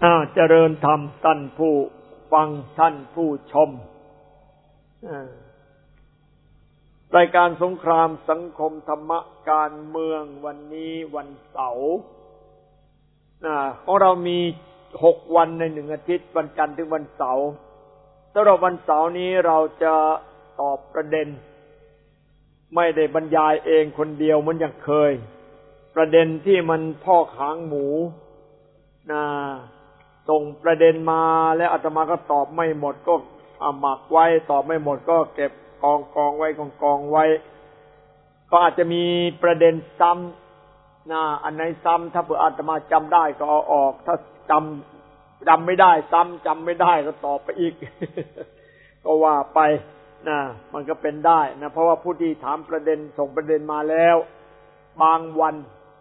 เจริญธรรมท่านผู้ฟังท่านผู้ชมรายการสงครามสังคมธรรมะการเมืองวันนี้วันเสาร์ของเรามี6วันใน1อาทิตย์วันจันทร์ถึงวันเสาร์สำหรับวันเสาร์นี้เราจะตอบประเด็นไม่ได้บรรยายเองคนเดียวเหมือนอย่างเคยประเด็นที่มันพอกหางหมูส่งประเด็นมาแล้วอาตมาก็ตอบไม่หมดก็หมักไว้ตอบไม่หมดก็เก็บกองไว้กองไว้ก็อาจจะมีประเด็นซ้ำอันไหนซ้ำถ้าเผื่ออาตมาจำได้ก็เอาออกถ้าจำไม่ได้ซ้ำจำไม่ได้ก็ตอบไปอีก ก็ว่าไปมันก็เป็นได้นะเพราะว่าผู้ที่ถามประเด็นส่งประเด็นมาแล้วบางวัน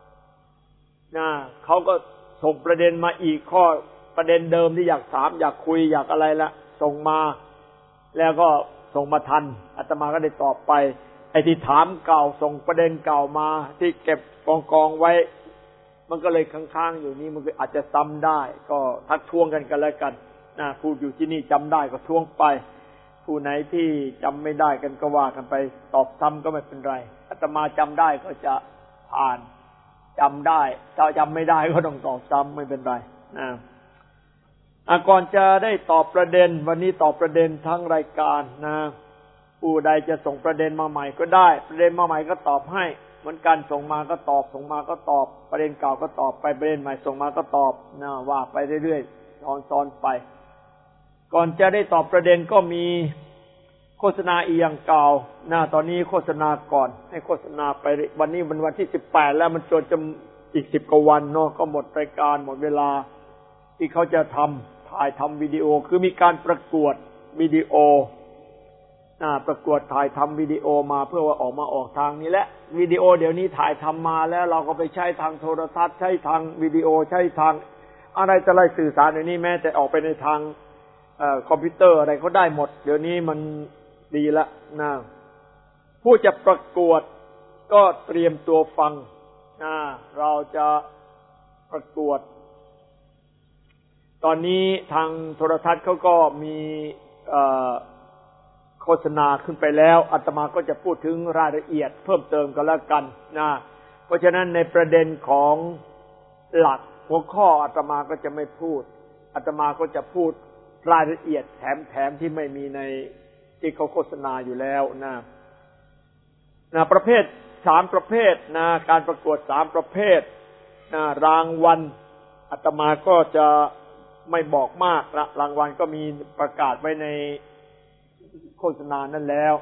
เขาก็ส่งประเด็นมาอีกข้อประเด็นเดิมที่อยากถามอยากคุยอยากอะไรละส่งมาแล้วก็ส่งมาทันอาตมาก็ได้ตอบไปไอ้ที่ถามเก่าส่งประเด็นเก่ามาที่เก็บกองไว้มันก็เลยค้างๆอยู่นี่มันก็อาจจะซ้ำได้ก็ทักท้วงกันแล้วกันผู้อยู่ที่นี่จำได้ก็ท้วงไปผู้ไหนที่จำไม่ได้กันก็ว่ากันไปตอบซ้ำก็ไม่เป็นไรอาตมาจำได้ก็จะผ่านจำได้ถ้าจำไม่ได้ก็ต้องตอบซ้ำไม่เป็นไรก่อนจะได้ตอบประเด็นวันนี้ตอบประเด็นทั้งรายการผู้ใดจะส่งประเด็นมาใหม่ก็ได้ประเด็นมาใหม่ก็ตอบให้เหมือนกันส่งมาก็ตอบส่งมาก็ตอบประเด็นเก่าก็ตอบไปประเด็นใหม่ส่งมาก็ตอบว่าไปเรื่อยๆซ้อนไปก่อนจะได้ตอบประเด็นก็มีโฆษณาอีกอย่างเก่าตอนนี้โฆษณาก่อนให้โฆษณาไปวันนี้มันวันที่18แล้วมันจนจะอีก10กว่าวันเนาะก็หมดรายการหมดเวลาที่เขาจะถ่ายทำวิดีโอคือมีการประกวดวิดีโอประกวดถ่ายทำวิดีโอมาเพื่อว่าออกทางนี้แหละวิดีโอเดี๋ยวนี้ถ่ายทำมาแล้วเราก็ไปใช้ทางโทรทัศน์ใช้ทางวิดีโอใช้ทางอะไรจะไล่สื่อสารเดี๋ยวนี้แม้แต่ออกไปในทางคอมพิวเตอร์อะไรเขาได้หมดเดี๋ยวนี้มันดีละผู้จะประกวดก็เตรียมตัวฟังเราจะประกวดตอนนี้ทางโทรทัศน์เขาก็มีโฆษณาขึ้นไปแล้วอาตมาก็จะพูดถึงรายละเอียดเพิ่มเติมกันแล้วกันเพราะฉะนั้นในประเด็นของหลักหัวข้ออาตมาก็จะไม่พูดอาตมาก็จะพูดรายละเอียดแถมที่ไม่มีในที่เขาโฆษณาอยู่แล้วประเภท3ประเภทการประกวด3ประเภทรางวัลอาตมาก็จะไม่บอกมากละรางวัลก็มีประกาศไว้ในโฆษณานั่นแล้ว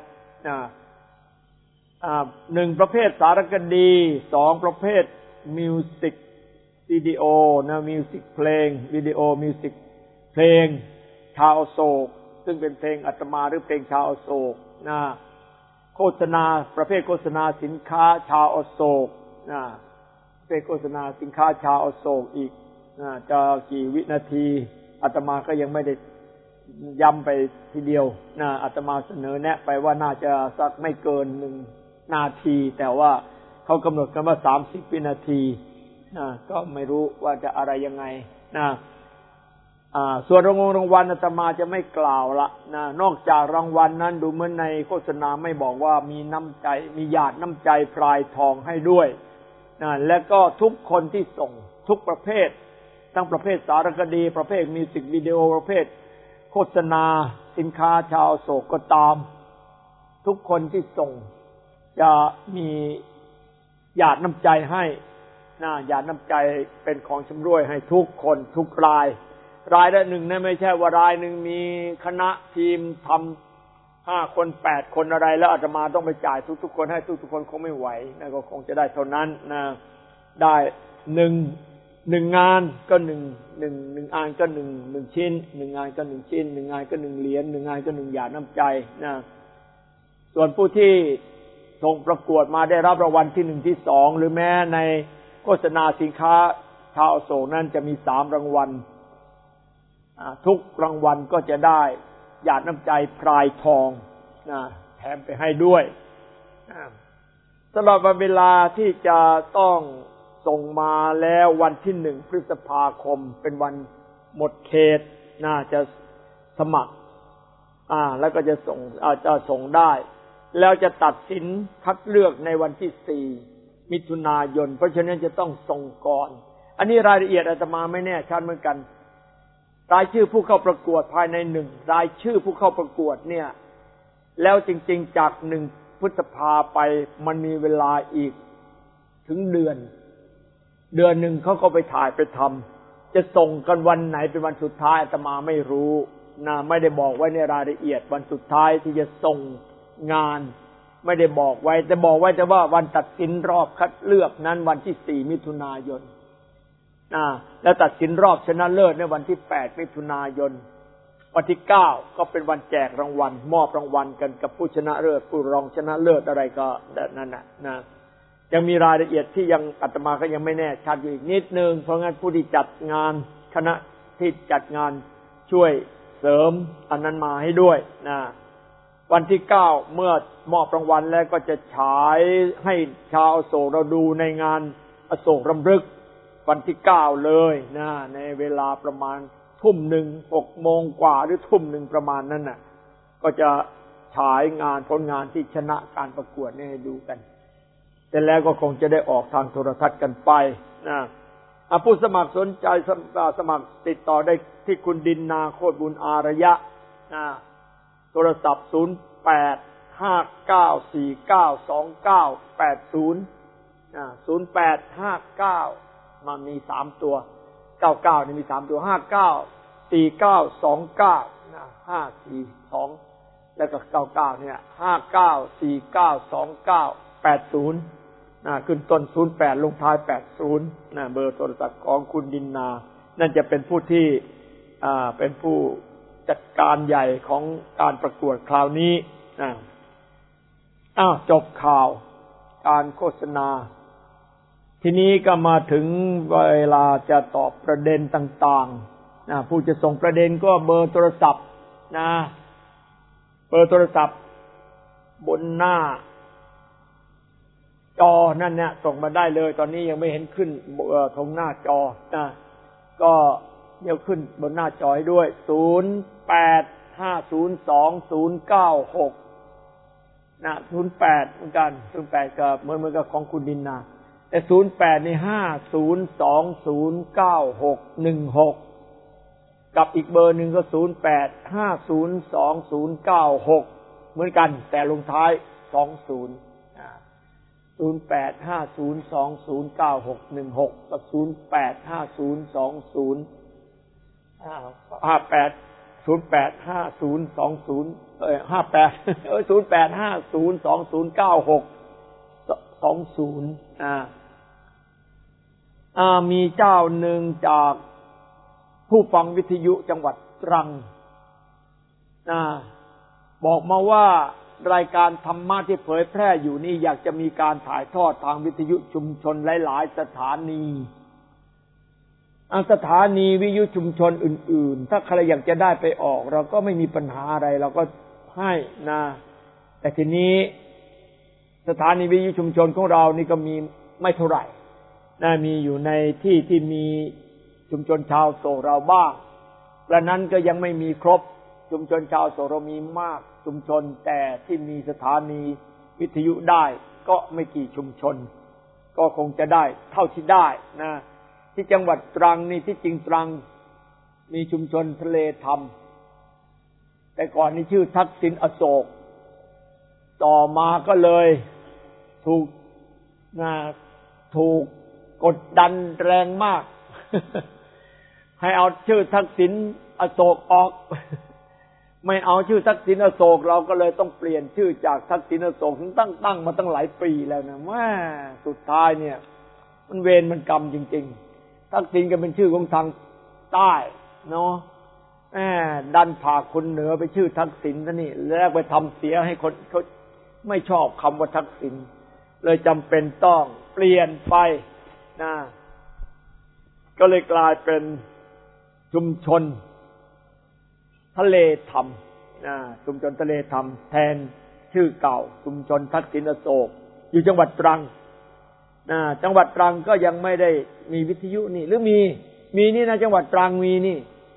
1ประเภทสารคดี2ประเภทมิวสิกวิดีโอมิวสิกเพลงวิดีโอมิวสิกเพลงชาวโศกซึ่งเป็นเพลงอาตมาหรือเพลงชาวโศกโฆษณาประเภทโฆษณาสินค้าชาวโศกประเภทโฆษณาสินค้าชาวโศกอีกจะกี่วินาทีอาตมาก็ยังไม่ได้ย้ำไปทีเดียวอาตมาเสนอแนะไปว่าน่าจะสักไม่เกิน1นาทีแต่ว่าเขากำหนดกันว่า30วินาทีก็ไม่รู้ว่าจะอะไรยังไงส่วนรางวัลอาตมาจะไม่กล่าวละนอกจากรางวัลนั้นดูเหมือนในโฆษณาไม่บอกว่ามีน้ำใจมีหยาดน้ำใจพลายทองให้ด้วยและก็ทุกคนที่ส่งทุกประเภททั้งประเภทสารคดีประเภทมิวสิกวิดีโอประเภทโฆษณาสินค้าชาวโศกก็ตามทุกคนที่ส่งจะมีหยาดน้ำใจให้หยาดน้ำใจเป็นของชำร่วยให้ทุกคนทุกรายละหนึ่งนะไม่ใช่ว่ารายหนึ่งมีคณะทีมทำ5คน8คนอะไรแล้วอาตมาต้องไปจ่ายทุกๆคนให้ทุกๆคนคงไม่ไหวก็คงจะได้เท่านั้นได้1งานก็1อันก็1ชิ้น1งานก็1ชิ้น1งานก็1เหรียญ1งานก็1หยาดน้ำใจส่วนผู้ที่ส่งประกวดมาได้รับรางวัลที่1ที่2หรือแม้ในโฆษณาสินค้าชาวโศกนั้นจะมี3รางวัลทุกรางวัลก็จะได้หยาดน้ำใจพลายทองแถมไปให้ด้วยสำหรับเวลาที่จะต้องส่งมาแล้ววันที่1พฤษภาคมเป็นวันหมดเขตน่าจะสมัครแล้วก็จะส่งได้แล้วจะตัดสินคัดเลือกในวันที่4มิถุนายนเพราะฉะนั้นจะต้องส่งก่อนอันนี้รายละเอียดอาตมาไม่แน่ชัดเหมือนกันรายชื่อผู้เข้าประกวดภายใน1รายชื่อผู้เข้าประกวดเนี่ยแล้วจริงๆจาก1พฤษภาไปมันมีเวลาอีกถึงเดือนหนึ่งเขาก็ไปถ่ายไปทำจะส่งกันวันไหนเป็นวันสุดท้ายอาตมาไม่รู้นะไม่ได้บอกไว้ในรายละเอียดวันสุดท้ายที่จะส่งงานไม่ได้บอกไว้แต่บอกไว้แต่ว่าวันตัดสินรอบคัดเลือกนั้นวันที่4มิถุนายนแล้วตัดสินรอบชนะเลิศในวันที่8มิถุนายนวันที่9ก็เป็นวันแจกรางวัลมอบรางวัลกันกับผู้ชนะเลิศผู้รองชนะเลิศอะไรก็นั่นน่ะนะยังมีรายละเอียดที่ยังอาตมาก็ยังไม่แน่ชัดอยู่อีกนิดนึงเพราะงั้นผู้ที่จัดงานคณะที่จัดงานช่วยเสริมอันนั้นมาให้ด้วยนะวันที่9เมื่อมอบรางวัลแล้วก็จะฉายให้ชาวอโศกเราดูในงานอโศกรำลึกวันที่9เลยนะในเวลาประมาณ 19:00 6 โมงกว่าหรือ 19:00 ประมาณนั้นน่ะก็จะฉายงานผลงานที่ชนะการประกวดนี่ให้ดูกันแต่แล้วก็คงจะได้ออกทางโทรทัศน์กันไปนะผู้สมัครสนใจสมัครติดต่อได้ที่คุณดินนาโคตรบุญอารยะโทรศัพท์0859492980 0859มันมี3ตัว99นี่มี3ตัว594929 542แล้วก็99เนี่ย59492980ขึ้นต้น08ลงท้าย80เบอร์โทรศัพท์ของคุณดินนานั่นจะเป็นผู้ที่เป็นผู้จัดการใหญ่ของการประกวดคราวนี้จบข่าวการโฆษณาทีนี้ก็มาถึงเวลาจะตอบประเด็นต่างๆผู้จะส่งประเด็นก็เบอร์โทรศัพท์เบอร์โทรศัพท์บนหน้าจอนั่นเนี่ยส่งมาได้เลยตอนนี้ยังไม่เห็นขึ้นตรงหน้าจอก็เดี๋ยวขึ้นบนหน้าจอให้ด้วย0850209608เหมือนกัน08ก็เหมือนกับของคุณดินนาแต่08นี่50209616กับอีกเบอร์หนึ่งก็08502096เหมือนกันแต่ลงท้าย200850209616กับมีเจ้าหนึ่งจากผู้ฟังวิทยุจังหวัดตรังบอกมาว่ารายการธรรมะที่เผยแพร่อยู่นี่อยากจะมีการถ่ายทอดทางวิทยุชุมชนหลายๆสถานีสถานีวิทยุชุมชนอื่นๆถ้าใครอยากจะได้ไปออกเราก็ไม่มีปัญหาอะไรเราก็ให้นะแต่ทีนี้สถานีวิทยุชุมชนของเรานี่ก็มีไม่เท่าไหร่มีอยู่ในที่ที่มีชุมชนชาวโศกเราบ้างและนั้นก็ยังไม่มีครบชุมชนชาวโศกเรามีมากชุมชนแต่ที่มีสถานีวิทยุได้ก็ไม่กี่ชุมชนก็คงจะได้เท่าที่ได้นะที่จังหวัดตรังนี่ที่จริงตรังมีชุมชนทะเลธรรมแต่ก่อนนี่ชื่อทักษิณอโศกต่อมาก็เลยถูกกดดันแรงมาก ให้เอาชื่อทักษิณอโศกออกไม่เอาชื่อทักษิณอโศกเราก็เลยต้องเปลี่ยนชื่อจากทักษิณอโศกถึงตั้งมาตั้งหลายปีแล้วนะแม่สุดท้ายเนี่ยมันเวรมันกรรมจริงๆทักษิณก็เป็นชื่อของทางใต้เนาะดันพาคนเหนือไปชื่อทักษิณซะนี่แล้วไปทำเสียให้คนเขาไม่ชอบคำว่าทักษิณเลยจำเป็นต้องเปลี่ยนไปนะก็เลยกลายเป็นชุมชนทะเลธรรมชุมชนทะเลธรรมแทนชื่อเก่าชุมชนทักษิณอโศกอยู่จังหวัดตรังจังหวัดตรังก็ยังไม่ได้มีวิทยุนี่หรือมีนี่นะจังหวัดตรังมีนี่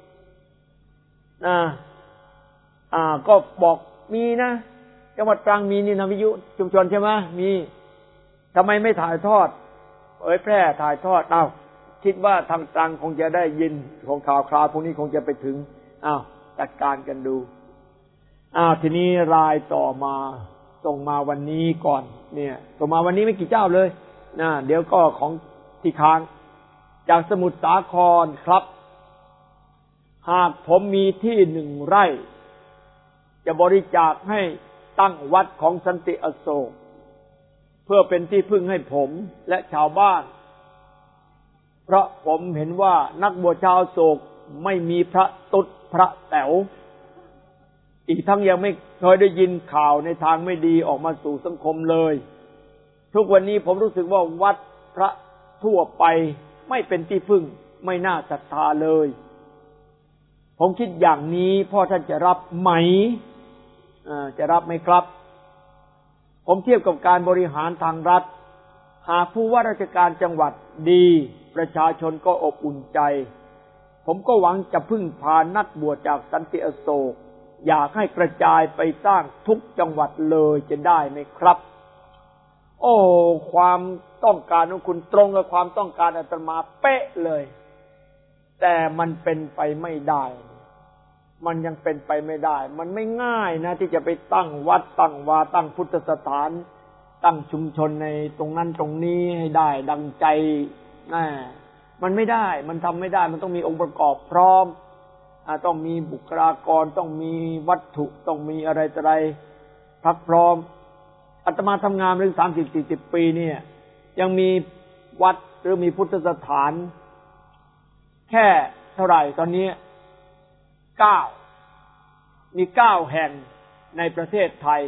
ก็บอกมีนะจังหวัดตรังมีนี่นะวิทยุชุมชนใช่ไหมมีทำไมไม่ถ่ายทอดเผยแพร่ถ่ายทอดคิดว่าทางตรังคงจะได้ยินของข่าวคราวพวกนี้คงจะไปถึงจัดการกันดูทีนี้รายต่อมาส่งมาวันนี้ก่อนเนี่ยส่งมาวันนี้ไม่กี่เจ้าเลยเดี๋ยวก็ของที่ค้างจากสมุทรสาครครับหากผมมีที่1 ไร่จะบริจาคให้ตั้งวัดของสันติอโศกเพื่อเป็นที่พึ่งให้ผมและชาวบ้านเพราะผมเห็นว่านักบวชชาวโศกไม่มีพระตุ๊ดพระแต๋วอีกทั้งยังไม่เคยได้ยินข่าวในทางไม่ดีออกมาสู่สังคมเลยทุกวันนี้ผมรู้สึกว่าวัดพระทั่วไปไม่เป็นที่พึ่งไม่น่าศรัทธาเลยผมคิดอย่างนี้พ่อท่านจะรับไหมจะรับไหมครับผมเทียบกับการบริหารทางรัฐหากผู้ว่าราชการจังหวัดดีประชาชนก็อบอุ่นใจผมก็หวังจะพึ่งพานักบวชจากสันติอโศกอยากให้กระจายไปสร้างทุกจังหวัดเลยจะได้ไหมครับโอ้ความต้องการของคุณตรงกับความต้องการอาตมาเป๊ะเลยแต่มันเป็นไปไม่ได้มันยังเป็นไปไม่ได้มันไม่ง่ายนะที่จะไปตั้งวัดตั้งวาตั้งพุทธสถานตั้งชุมชนในตรงนั้นตรงนี้ให้ได้ดังใจมันไม่ได้มันทำไม่ได้มันต้องมีองค์ประกอบพร้อมต้องมีบุคลากรต้องมีวัตถุต้องมีอะไรต่ออะไรพักพร้อมอาตมาทำงานมาถึง30-40 ปีเนี่ยยังมีวัดหรือมีพุทธสถานแค่เท่าไหร่ตอนนี้9มี9แห่งในประเทศไทย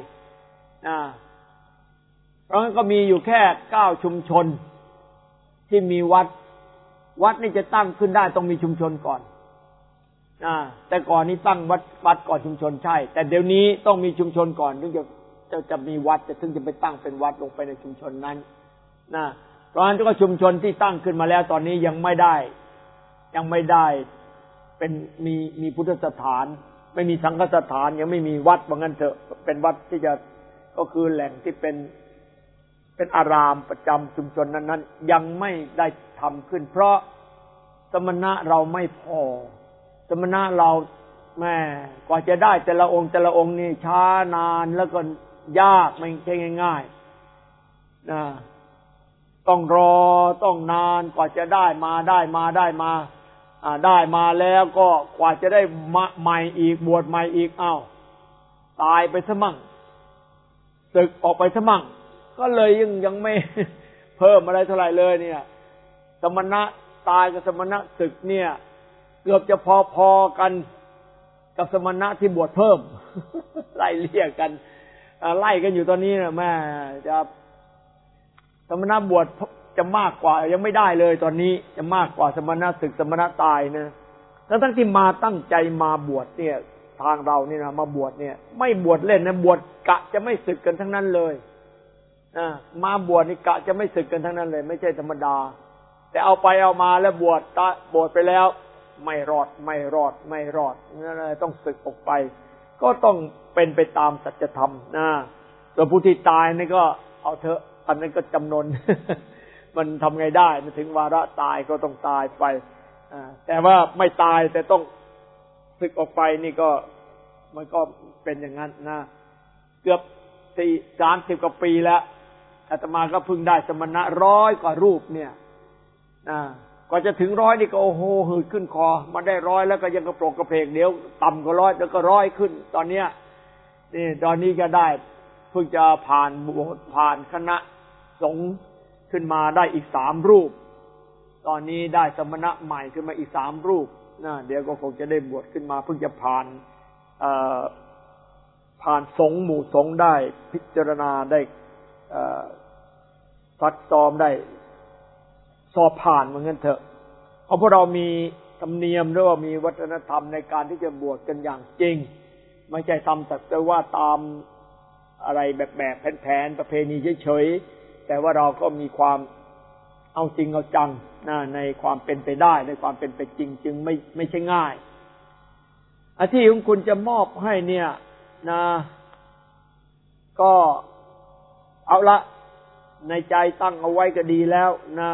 เพราะงั้นก็มีอยู่แค่9ชุมชนที่มีวัดนี่จะตั้งขึ้นได้ต้องมีชุมชนก่อนแต่ก่อนนี้ตั้งวัดก่อนชุมชนใช่แต่เดี๋ยวนี้ต้องมีชุมชนก่อนถึงจะมีวัดถึงจะไปตั้งเป็นวัดลงไปในชุมชนนั้นเพราะฉะนั้นก็ชุมชนที่ตั้งขึ้นมาแล้วตอนนี้ยังไม่ได้เป็นมีพุทธสถานไม่มีสังฆสถานยังไม่มีวัดว่างั้นเถอะเป็นวัดที่จะก็คือแหล่งที่เป็นอารามประจำชุมชนนั้นๆยังไม่ได้ทำขึ้นเพราะสมณะเราไม่พอสมณะเราแม่กว่าจะได้แต่ละองค์นี่ช้านานแล้วก็ยากไม่ใช่ง่ายๆต้องรอต้องนานกว่าจะได้มาได้มาแล้วก็กว่าจะได้ใหม่อีกบวชใหม่อีกตายไปซะมั่งศึกออกไปซะมั่งก็เลยยังไม่เพิ่มอะไรเท่าไหร่เลยเนี่ยสมณะตายกับสมณะศึกเนี่ยเกือบจะพอๆกันกับสมณะที่บวชเพิ่มไล่เลี่ยกันไล่กันอยู่ตอนนี้นะแม่จะสมณะบวชจะมากกว่ายังไม่ได้เลยตอนนี้จะมากกว่าสมณะศึกสมณะตายนะทั้งที่มาตั้งใจมาบวชเนี่ยทางเรานี่นะมาบวชเนี่ยไม่บวชเล่นนะบวชกะจะไม่ศึกกันทั้งนั้นเลยมาบวชนี่กะจะไม่ศึกกันทั้งนั้นเลยไม่ใช่ธรรมดาแต่เอาไปเอามาแล้วบวชไปแล้วไม่รอดนั่นต้องศึกออกไปก็ต้องเป็นไปตามสัจธรรมส่วนผู้ที่ตายนี่ก็เอาเถอะอันนั้นก็จำนน มันทำไงได้มันถึงวาระตายก็ต้องตายไปแต่ว่าไม่ตายแต่ต้องศึกออกไปนี่ก็มันก็เป็นอย่างนั้นนะเกือบ30 กว่าปีแล้วอาตมาก็เพิ่งได้สมณะ100 กว่ารูปเนี่ยก็จะถึง100นี่ก็โอ้โหหืดขึ้นคอมาได้100แล้วก็ยังกระโปรงกระเพกเดี๋ยวต่ำกว่า100แล้วก็100ขึ้นตอนเนี้ยนี่ตอนนี้ก็ได้เพิ่งจะผ่านคณะสงฆ์ขึ้นมาได้อีก3 รูปตอนนี้ได้สมณะใหม่ขึ้นมาอีก3 รูปเดี๋ยวก็คงจะได้บวชขึ้นมาเพิ่งจะผ่านสงฆ์หมู่สงฆ์ได้พิจารณาได้ซักซ้อมได้สอบผ่านเหมือนกันเถอะเพราะพวกเรามีธรรมเนียมหรือว่ามีวัฒนธรรมในการที่จะบวชกันอย่างจริงไม่ใช่ทำแต่ว่าตามอะไรแบบแผนประเพณีเฉยๆแต่ว่าเราก็มีความเอาจริงเอาจังในความเป็นไปได้ในความเป็นไปจริงจึงไม่ใช่ง่ายอาที่ของคุณจะมอบให้เนี่ยนะก็เอาละในใจตั้งเอาไว้ก็ดีแล้วนะ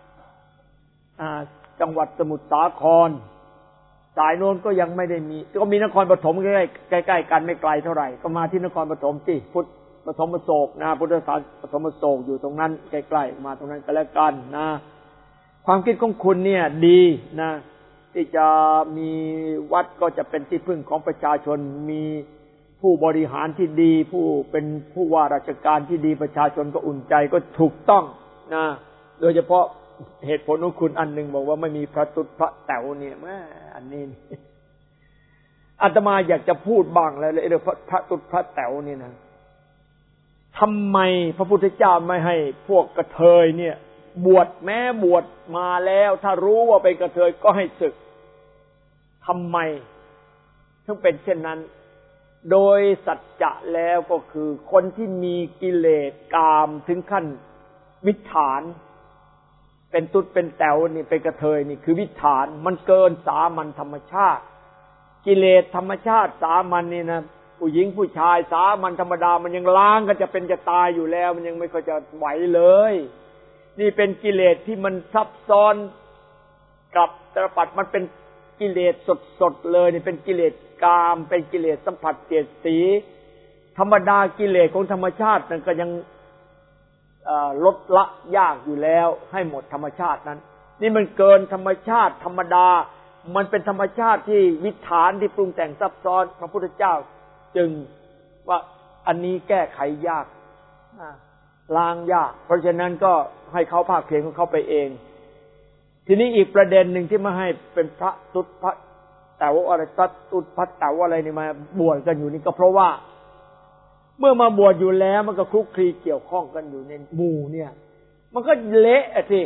จังหวัดสมุทรสาครสายโน้นก็ยังไม่ได้มีก็มีนครปฐมใกล้ๆกันไม่ไกลเท่าไหร่ก็มาที่นครปฐมสิพุทธปฐมโศกนะพุทธศาสนาปฐมโศกอยู่ตรงนั้นใกล้ๆมาตรงนั้นก็แล้วกันนะความคิดของคุณเนี่ยดีนะที่จะมีวัดก็จะเป็นที่พึ่งของประชาชนมีผู้บริหารที่ดีผู้เป็นผู้ว่าราชการที่ดีประชาชนก็อุ่นใจก็ถูกต้องนะโดยเฉพาะเหตุผลของคุณอันหนึ่งบอกว่าไม่มีพระตุ๊ดพระแต๋วเนี่ยแม่อันนี้อาตมาอยากจะพูดบ้างแล้วเรื่องพระตุ๊ดพระแต๋วนี่นะทำไมพระพุทธเจ้าไม่ให้พวกกระเทยเนี่ยบวชแม้บวชมาแล้วถ้ารู้ว่าเป็นกระเทยก็ให้สึกทำไมถึงเป็นเช่นนั้นโดยสัจจะแล้วก็คือคนที่มีกิเลสกามถึงขั้นวิถฐานเป็นตุ๊ดเป็นแต๋วนี่เป็นกระเทยนี่คือวิถฐานมันเกินสามัญธรรมชาติกิเลสธรรมชาติสามัญนี่นะผู้หญิงผู้ชายสามัญธรรมดามันยังล้างกันจะเป็นจะตายอยู่แล้วมันยังไม่ค่อยจะไหวเลยนี่เป็นกิเลสที่มันซับซ้อนกับตรปัดมันเป็นกิเลสสดๆเลยนี่เป็นกิเลสกามเป็นกิเลสสัมผัสเสียดสีธรรมดากิเลสของธรรมชาตินั้นก็ยังลดละยากอยู่แล้วให้หมดธรรมชาตินั้นนี่มันเกินธรรมชาติธรรมดามันเป็นธรรมชาติที่วิถฐานที่ปรุงแต่งซับซ้อนพระพุทธเจ้าจึงว่าอันนี้แก้ไขยากล้างยากเพราะฉะนั้นก็ให้เขาภาคเพียรของเขาไปเองทีนี้อีกประเด็นหนึ่งที่มาให้เป็นพระตุ๊ดพระแต๋วอะไรพระตุ๊ดพระแต๋วอะไรนี่มาบวชกันอยู่นี่ก็เพราะว่าเมื่อมาบวชอยู่แล้วมันก็คลุกคลีเกี่ยวข้องกันอยู่ในหมู่เนี่ยมันก็เละสิ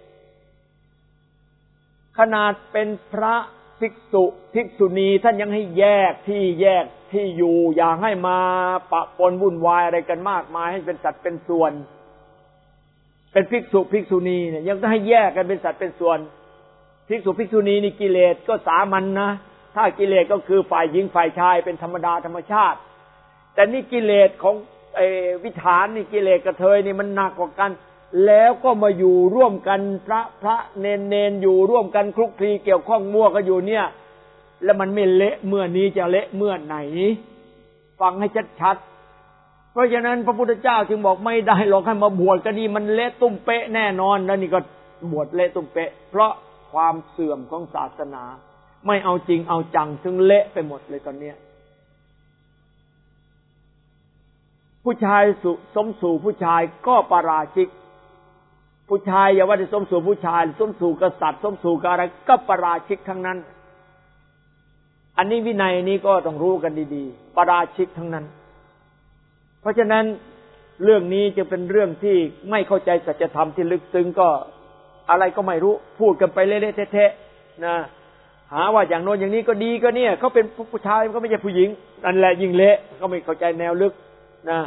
ขนาดเป็นพระภิกษุภิกษุณีท่านยังให้แยกที่อยู่อย่าให้มาปะปนวุ่นวายอะไรกันมากมายให้เป็นสัตว์เป็นส่วนเป็นภิกษุภิกษุณีเนี่ยยังต้องให้แยกกันเป็นสัตว์เป็นส่วนภิกษุภิกษุณีนี่กิเลสก็สามัญนะถ้ากิเลสก็คือฝ่ายหญิงฝ่ายชายเป็นธรรมดาธรรมชาติแต่นี่กิเลสของวิถฐานนี่กิเลสกระเทยนี่มันหนักกว่ากันแล้วก็มาอยู่ร่วมกันพระเนนอยู่ร่วมกันคลุกคลีเกี่ยวข้องมั่วกันอยู่เนี่ยแล้วมันไม่เละเมื่อนี้จะเละเมื่อไหนฟังให้ชัดๆเพราะฉะนั้นพระพุทธเจ้าจึงบอกไม่ได้หรอกให้มาบวชกันนี่มันเละตุ้มเป๊ะแน่นอนแล้วนี่ก็บวชเละตุ้มเป๊ะเพราะความเสื่อมของศาสนาไม่เอาจริงเอาจังถึงเละไปหมดเลยตอนนี้ผู้ชายสมสู่ผู้ชายก็ปาราชิกผู้ชายอย่าว่าจะสมสู่ผู้ชายสมสู่กษัตริย์สมสู่อะไรก็ปาราชิกทั้งนั้นอันนี้วินัยนี้ก็ต้องรู้กันดีๆปาราชิกทั้งนั้นเพราะฉะนั้นเรื่องนี้จะเป็นเรื่องที่ไม่เข้าใจสัจธรรมที่ลึกซึ้งก็อะไรก็ไม่รู้พูดกันไปเละๆเทะๆนะหาว่าอย่างโน้นอย่างนี้ก็ดีก็เนี่ยเขาเป็นผู้ชายก็ไม่ใช่ผู้หญิงนั่นแหละยิ่งเละก็ไม่เข้าใจแนวลึกนะ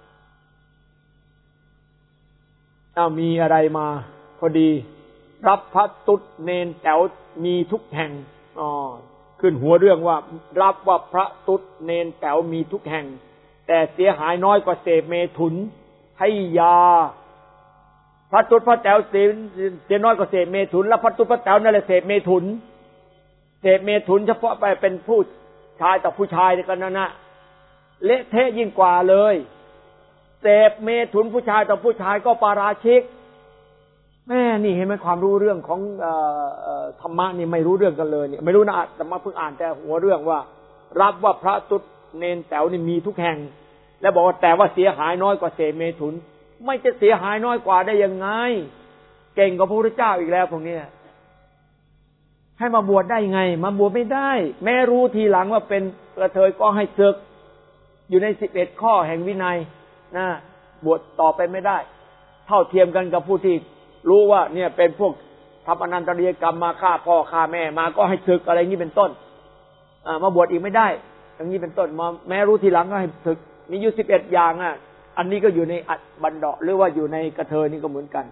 มีอะไรมาพอดีรับพระตุ๊ดเนนแต๋วมีทุกแห่งขึ้นหัวเรื่องว่ารับว่าพระตุ๊ดเนนแต๋วมีทุกแห่งแต่เสียหายน้อยกว่าเสพเมถุนให้ยาพระตุ๊ดพระแต๋วเสียน้อยกว่าเสพเมถุนแล้วพระตุ๊ดพระแต๋วนั่นแหละเสพเมถุนเสพเมถุนเฉพาะไปเป็นผู้ชายต่อผู้ชายกันนะเละเทะยิ่งกว่าเลยเสพเมถุนผู้ชายต่อผู้ชายก็ปาราชิกแม่นี่เห็นไหมความรู้เรื่องของธรรมะนี่ไม่รู้เรื่องกันเลยเนี่ยไม่รู้นะแต่มาเพิ่งอ่านแต่หัวเรื่องว่ารับว่าพระตุ๊ดเนนแต๋วนี่มีทุกแห่งแล้วบอกว่าแต่ว่าเสียหายน้อยกว่าเสพเมถุนไม่จะเสียหายน้อยกว่าได้ยังไงเก่งกว่าพระพุทธเจ้าอีกแล้วพวกนี้ให้มาบวชได้ไงมาบวชไม่ได้แม้รู้ทีหลังว่าเป็นกระเทยก็ให้ศึกอยู่ใน11ข้อแห่งวินัยนะบวชต่อไปไม่ได้เท่าเทียมกันกับผู้ที่รู้ว่าเนี่ยเป็นพวกทำอนันตริยกรรมมาฆ่าพ่อฆ่าแม่มาก็ให้ศึกอะไรงี้เป็นต้นมาบวชอีกไม่ได้อย่างนี้เป็นต้นมาแม้รู้ทีหลังก็ให้ศึกมีอยู่11อย่างอันนี้ก็อยู่ในบันดาหรือว่าอยู่ในกระเทยนี่ก็เหมือนกัน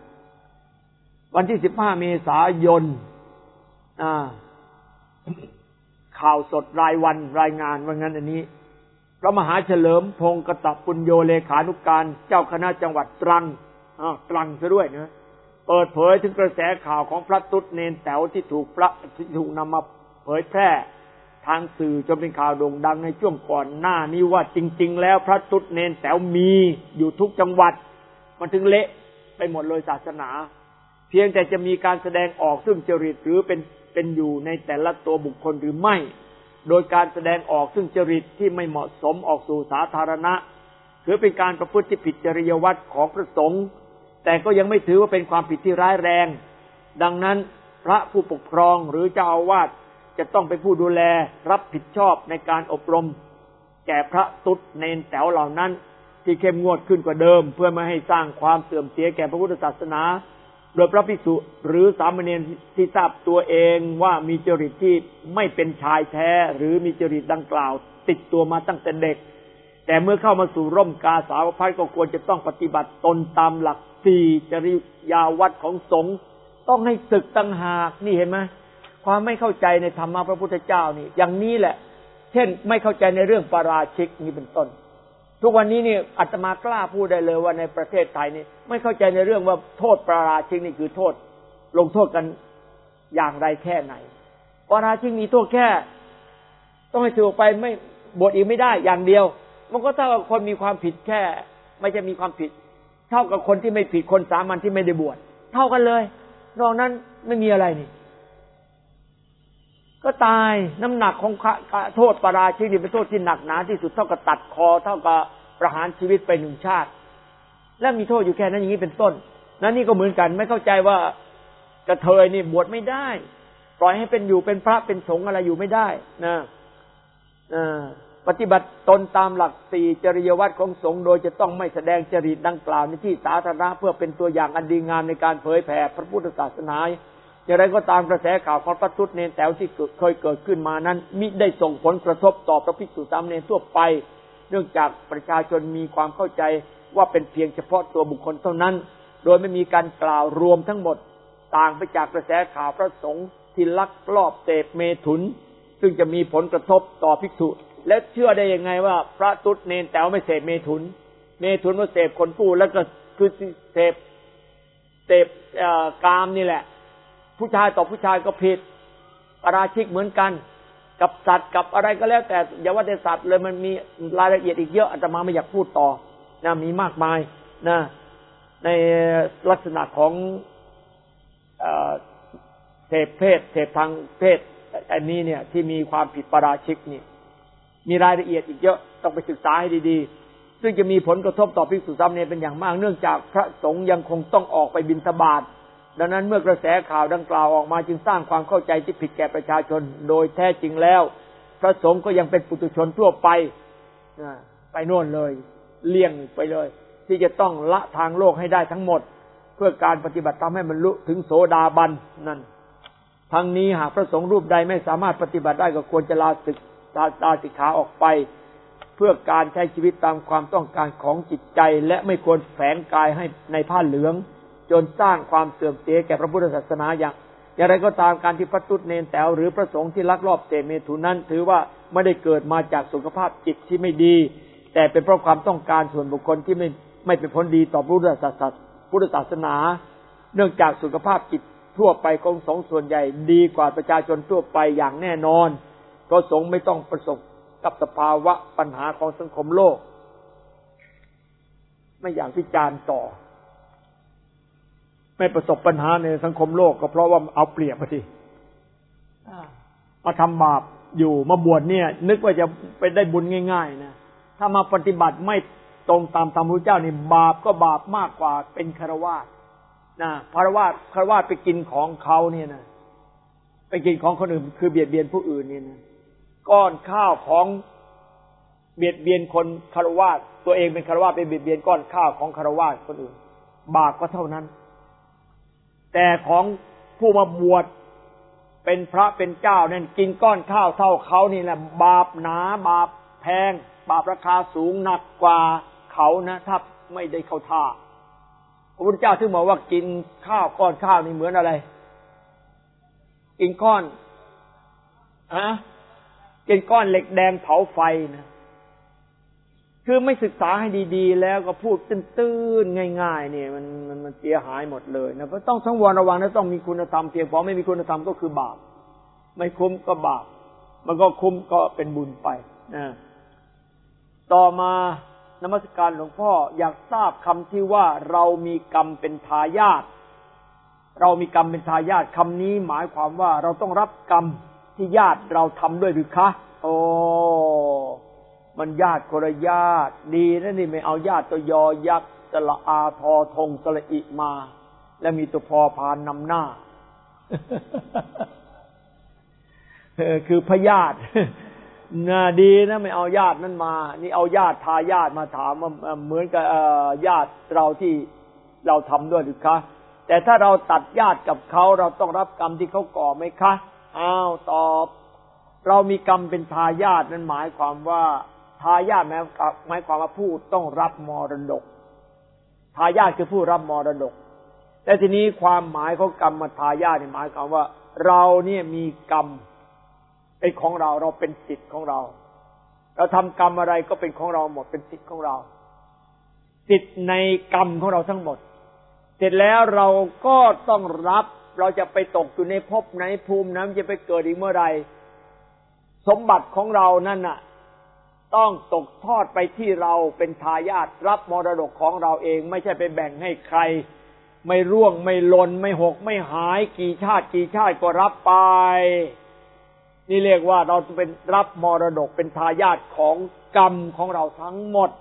วันที่15 เมษายนขข่าวสดรายวันรายงานว่างั้นอันนี้พระมหาเฉลิมพงศ์กตปุญโญเลขานุการเจ้าคณะจังหวัดตรังตรังซะด้วยนะเปิดเผยถึงกระแสข่าวของพระตุ๊ดเนนแต๋วที่ถูกนำมาเผยแพร่ทางสื่อจนเป็นข่าวโด่งดังในช่วงก่อนหน้านี้ว่าจริงๆแล้วพระตุ๊ดเนนแต๋วมีอยู่ทุกจังหวัดมันถึงเละไปหมดเลยศาสนาเพียงแต่จะมีการแสดงออกซึ่งจริตหรือเป็นอยู่ในแต่ละตัวบุคคลหรือไม่โดยการแสดงออกซึ่งจริตที่ไม่เหมาะสมออกสู่สาธารณะถือเป็นการประพฤติที่ผิดจริยวัตรของพระสงฆ์แต่ก็ยังไม่ถือว่าเป็นความผิดที่ร้ายแรงดังนั้นพระผู้ปกครองหรือเจ้าอาวาสจะต้องเป็นผู้ดูแลรับผิดชอบในการอบรมแก่พระตุ๊ดเนนแต๋วเหล่านั้นที่เข้มงวดขึ้นกว่าเดิมเพื่อไม่ให้สร้างความเสื่อมเสียแก่พระพุทธศาสนาโดยพระภิกษุหรือสามเณรที่ทราบตัวเองว่ามีจริตที่ไม่เป็นชายแท้หรือมีจริตดังกล่าวติดตัวมาตั้งแต่เด็กแต่เมื่อเข้ามาสู่ร่มกาสาวพัสก็ควรจะต้องปฏิบัติตนตามหลัก4จริยาวัดของสงฆ์ต้องให้ศึกตั้งหากนี่เห็นไหมความไม่เข้าใจในธรรมะพระพุทธเจ้านี่อย่างนี้แหละเช่นไม่เข้าใจในเรื่องปาราชิกนี่เป็นต้นทุกวันนี้นี่อาตมากล้าพูดได้เลยว่าในประเทศไทยนี่ไม่เข้าใจในเรื่องว่าโทษปาราชิกนี่คือโทษลงโทษกันอย่างไรแค่ไหนปาราชิกมีโทษแค่ต้องให้ถูกไปไม่บวชอีกไม่ได้อย่างเดียวมันก็เท่ากับคนมีความผิดแค่ไม่ใช่มีความผิดเท่ากับคนที่ไม่ผิดคนสามัญที่ไม่ได้บวชเท่ากันเลยนอกนั้นไม่มีอะไรนี่ก็ตายน้ำหนักของโทษปาราชิกนี่เป็นโทษที่หนักหนาที่สุดเท่ากับตัดคอเท่ากับประหารชีวิตไปหนึ่งชาติและมีโทษอยู่แค่นั้นอย่างนี้เป็นต้นนั้นนี่ก็เหมือนกันไม่เข้าใจว่ากระเทยนี่บวชไม่ได้ปล่อยให้เป็นอยู่เป็นพระเป็นสงฆ์อะไรอยู่ไม่ได้นะปฏิบัติตนตามหลัก4จริยวัตรของสงฆ์โดยจะต้องไม่แสดงจริตดังกล่าวในที่สาธารณะเพื่อเป็นตัวอย่างอันดีงามในการเผยแผ่พระพุทธศาสนาอย่างไรก็ตามกระแสข่าวของพระตุ๊ดเนนแต๋วที่เคยเกิดขึ้นมานั้นมิได้ส่งผลกระทบต่อพระภิกษุสามเณรทั่วไปเนื่องจากประชาชนมีความเข้าใจว่าเป็นเพียงเฉพาะตัวบุคคลเท่านั้นโดยไม่มีการกล่าวรวมทั้งหมดต่างไปจากกระแสข่าวพระสงฆ์ที่ลักลอบเสพเมถุนซึ่งจะมีผลกระทบต่อภิกษุและเชื่อได้ยังไงว่าพระตุ๊ดเนนแต๋วไม่เสพเมถุนว่าเสพคนผู้แล้วก็คือเสพกามนี่แหละผู้ชายต่อผู้ชายก็ผิดปาราชิกเหมือนกันกับสัตว์กับอะไรก็แล้วแต่อย่าว่าแต่สัตว์เลยมันมีรายละเอียดอีกเยอะอาตมาไม่อยากพูดต่อนะมีมากมายนะในลักษณะของเสพเพศเสพทางเพศอันนี้เนี่ยที่มีความผิดปาราชิกนี่มีรายละเอียดอีกเยอะต้องไปศึกษาให้ดีๆซึ่งจะมีผลกระทบต่อภิกษุสามเณรเป็นอย่างมากเนื่องจากพระสงฆ์ยังคงต้องออกไปบิณฑบาตดังนั้นเมื่อกระแสข่าวดังกล่าวออกมาจึงสร้างความเข้าใจที่ผิดแก่ประชาชนโดยแท้จริงแล้วพระสงฆ์ก็ยังเป็นปุถุชนทั่วไปไปโน่นเลยเลี่ยงไปเลยที่จะต้องละทางโลกให้ได้ทั้งหมดเพื่อการปฏิบัติทำให้บรรลุถึงโสดาบันนั่นทั้งนี้หากพระสงฆ์รูปใดไม่สามารถปฏิบัติได้ก็ควรจะลาสิกขาออกไปเพื่อการใช้ชีวิตตามความต้องการของจิตใจและไม่ควรแฝงกายให้ในผ้าเหลืองจนสร้างความเสื่อมเสียแก่พระพุทธศาสนาอย่างไรก็ตามการที่พระตุ๊ดเนนแต๋วหรือพระสงฆ์ที่ลักลอบเสพเมถุนนั้นถือว่าไม่ได้เกิดมาจากสุขภาพจิตที่ไม่ดีแต่เป็นเพราะความต้องการส่วนบุคคลที่ไม่เป็นผลดีต่อพุทธศาสนาเนื่องจากสุขภาพจิตทั่วไปของสงฆ์ส่วนใหญ่ดีกว่าประชาชนทั่วไปอย่างแน่นอนเพราะสงฆ์ไม่ต้องประสบกับสภาวะปัญหาของสังคมโลกไม่อยากวิจารณ์ต่อไม่ประสบปัญหาในสังคมโลกก็เพราะว่าเอาเปรียบมาสิมาทำบาปอยู่มาบวชเนี่ยนึกว่าจะไปได้บุญง่ายๆนะถ้ามาปฏิบัติไม่ตรงตามธรรมพุทธเจ้านี่บาปก็บาปมากกว่าเป็นฆราวาสนะฆราวาสไปกินของเขาเนี่ยนะไปกินของคนอื่นคือเบียดเบียนผู้อื่นเนี่ยนะก้อนข้าวของเบียดเบียนคนฆราวาสตัวเองเป็นฆราวาสไปเบียดเบียนก้อนข้าวของฆราวาสคนอื่นบาปก็เท่านั้นแต่ของผู้มาบวชเป็นพระเป็นเจ้านั่นกินก้อนข้าวเท่าเขานี่แหละบาปหนาบาปแพงบาปราคาสูงหนักกว่าเขานะถ้าไม่ได้เข้าท่าพระพุทธเจ้าถึงบอกว่ากินข้าวก้อนข้าวนี่เหมือนอะไรกินก้อนเป็นก้อนเหล็กแดงเผาไฟนะคือไม่ศึกษาให้ดีๆแล้วก็พูดตื้นๆง่ายๆเนี่ยมันเสียหายหมดเลยนะเพราะต้องสังวรระวังนะต้องมีคุณธรรมเพียงพอไม่มีคุณธรรมก็คือบาปไม่คุ้มก็บาปมันก็คุ้มก็เป็นบุญไปนะต่อมานมัสการหลวงพ่ออยากทราบคำที่ว่าเรามีกรรมเป็นทายาทเรามีกรรมเป็นทายาทคำนี้หมายความว่าเราต้องรับกรรมที่ญาติเราทำด้วยหรือคะโอ้มันญาติคนละญาติดีนะนี่ไม่เอาญาติตัวยอยักษ์สระอาทอทงสระอิมาและมีตัวพอพานนำหน้า คือพญาติน่าดีนะไม่เอาญาตินั้นมานี่เอาญาติทายาทมาถามว่าเหมือนกับญาติเราที่เราทำด้วยหรือคะแต่ถ้าเราตัดญาติกับเขาเราต้องรับกรรมที่เขาก่อไหมคะอ้าวตอบเรามีกรรมเป็นทายาทนั้นหมายความว่าทายาทหมายความว่าผู้ต้องรับมรดกทายาทคือผู้รับมรดกแต่ทีนี้ความหมายของกรรมทายาทหมายความว่าเราเนี่ยมีกรรมเป็นของเราเราเป็นสิทธิ์ของเราเราทำกรรมอะไรก็เป็นของเราหมดเป็นสิทธิ์ของเราสิทธิ์ในกรรมของเราทั้งหมดเสร็จแล้วเราก็ต้องรับเราจะไปตกอยู่ในภพไหนภูมินั้นจะไปเกิดอีกเมื่อไรสมบัติของเรานั่นน่ะต้องตกทอดไปที่เราเป็นทายาทรับมรดกของเราเองไม่ใช่ไปแบ่งให้ใครไม่ร่วงไม่หล่นไม่หกไม่หายกี่ชาติก็รับไปนี่เรียกว่าเราจะเป็นรับมรดกเป็นทายาทของกรรมของเราทั้งหมด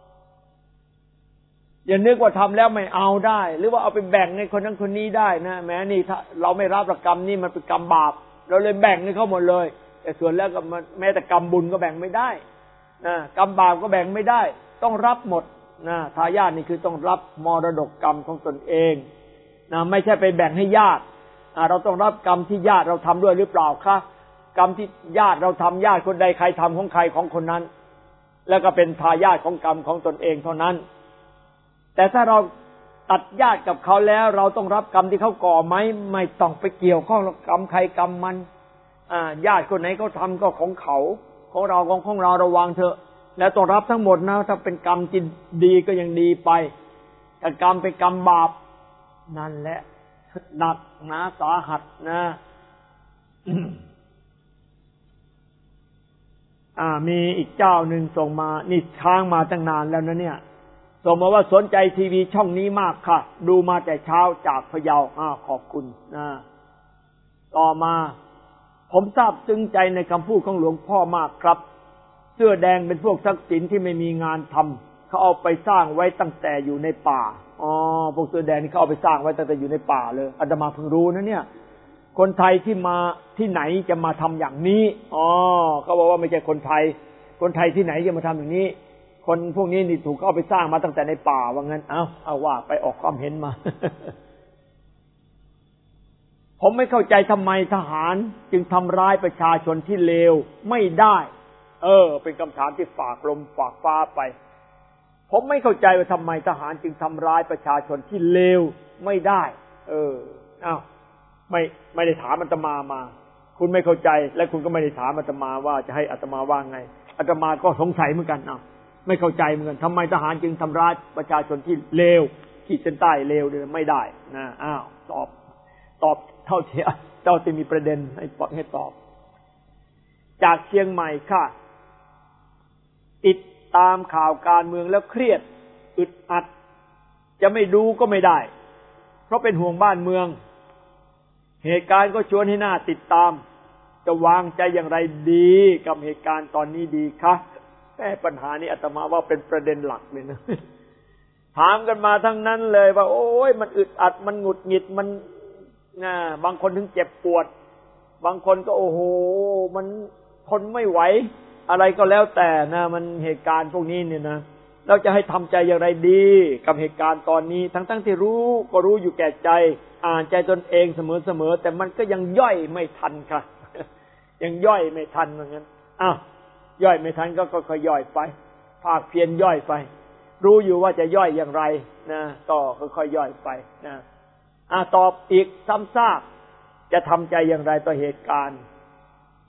อย่านึกว่าทำแล้วไม่เอาได้หรือว่าเอาไปแบ่งให้คนนั้นคนนี้ได้นะแม้นี่ถ้าเราไม่รับกรรมนี่มันเป็นกรรมบาปเราเลยแบ่งให้เขาหมดเลยแต่ส่วนแล้วก็แม้แต่กรรมบุญก็แบ่งไม่ได้นะกรรมบาปก็แบ่งไม่ได้ต้องรับหมดนะทายาทนี่คือต้องรับมรดกกรรมของตนเองนะไม่ใช่ไปแบ่งให้ญาติเราต้องรับกรรมที่ญาติเราทำด้วยหรือเปล่าคะกรรมที่ญาติเราทำญาติคนใดใครทำของใครของคนนั้นแล้วก็เป็นทายาทของกรรมของตนเองเท่านั้นแต่ถ้าเราตัดญาติกับเขาแล้วเราต้องรับกรรมที่เขาก่อไหมไม่ต้องไปเกี่ยวข้องกับกรรมใครกรรมมันญาติคนไหนเขาทำก็ของเขาของเราของเราระวังเถอะแล้วต้องรับทั้งหมดนะถ้าเป็นกรรมที่ดีก็ยังดีไปแต่กรรมเป็นกรรมบาปนั่นแหละหนักหนาสาหัสนะ มีอีกเจ้าหนึ่งส่งมานี่ค้างมาตั้งนานแล้วนะเนี่ยส่งมาว่าสนใจทีวีช่องนี้มากค่ะดูมาแต่เช้าจากพะเยาขอบคุณนะต่อมาผมทราบซึ้งใจในคำพูดของหลวงพ่อมากครับเสื้อแดงเป็นพวกทรัพย์สินที่ไม่มีงานทำเขาเอาไปสร้างไว้ตั้งแต่อยู่ในป่าพวกเสื้อแดงนี่เขาเอาไปสร้างไว้ตั้งแต่อยู่ในป่าเลยอาตมาเพิ่งรู้นะเนี่ยคนไทยที่มาที่ไหนจะมาทำอย่างนี้เขาบอกว่าไม่ใช่คนไทยที่ไหนจะมาทำอย่างนี้คนพวกนี้นี่ถูกเอาไปสร้างมาตั้งแต่ในป่าว่างั้นเอาว่าไปออกความเห็นมา ผมไม่เข้าใจทำไมทหารจึงทำร้ายประชาชนที่เลวไม่ได้เป็นคำถามที่ฝากลมฝากฟ้าไปผมไม่เข้าใจว่าทำไมทหารจึงทำร้ายประชาชนที่เลวไม่ได้ไม่ได้ถามอาตมามาคุณไม่เข้าใจและคุณก็ไม่ได้ถามอาตมาว่าจะให้อาตมาว่าไงอาตมาก็สงสัยเหมือนกันไม่เข้าใจเหมือนกันทำไมทหารจึงทำร้ายประชาชนที่เลวขีดเส้นใต้เลวเนี่ยไม่ได้นะตอบเท่าที่เจ้าที่มีประเด็นให้ตอบจากเชียงใหม่ค่ะติดตามข่าวการเมืองแล้วเครียดอึดอัดจะไม่ดูก็ไม่ได้เพราะเป็นห่วงบ้านเมืองเหตุการณ์ก็ชวนให้น่าติดตามจะวางใจอย่างไรดีกับเหตุการณ์ตอนนี้ดีคะปัญหานี้อาตมาว่าเป็นประเด็นหลักเลยนะ ถามกันมาทั้งนั้นเลยว่าโอ้ยมันอึดอัดมันหงุดหงิดมันบางคนถึงเจ็บปวดบางคนก็โอ้โหมันทนไม่ไหวอะไรก็แล้วแต่นะมันเหตุการณ์พวกนี้เนี่ยนะเราจะให้ทำใจอย่างไรดีกับเหตุการณ์ตอนนี้ทั้งที่รู้ก็รู้อยู่แก่ใจอ่านใจตนเองเสมอแต่มันก็ยังย่อยไม่ทันค่ะ ยังย่อยไม่ทันเหมือนกันย่อยไม่ทันก็ค่อยๆย่อยไปภาคเพียรย่อยไปรู้อยู่ว่าจะย่อยอย่างไรนะก็ค่อยๆย่อยไปนะตอบอีกซ้ำซากจะทำใจอย่างไรต่อเหตุการณ์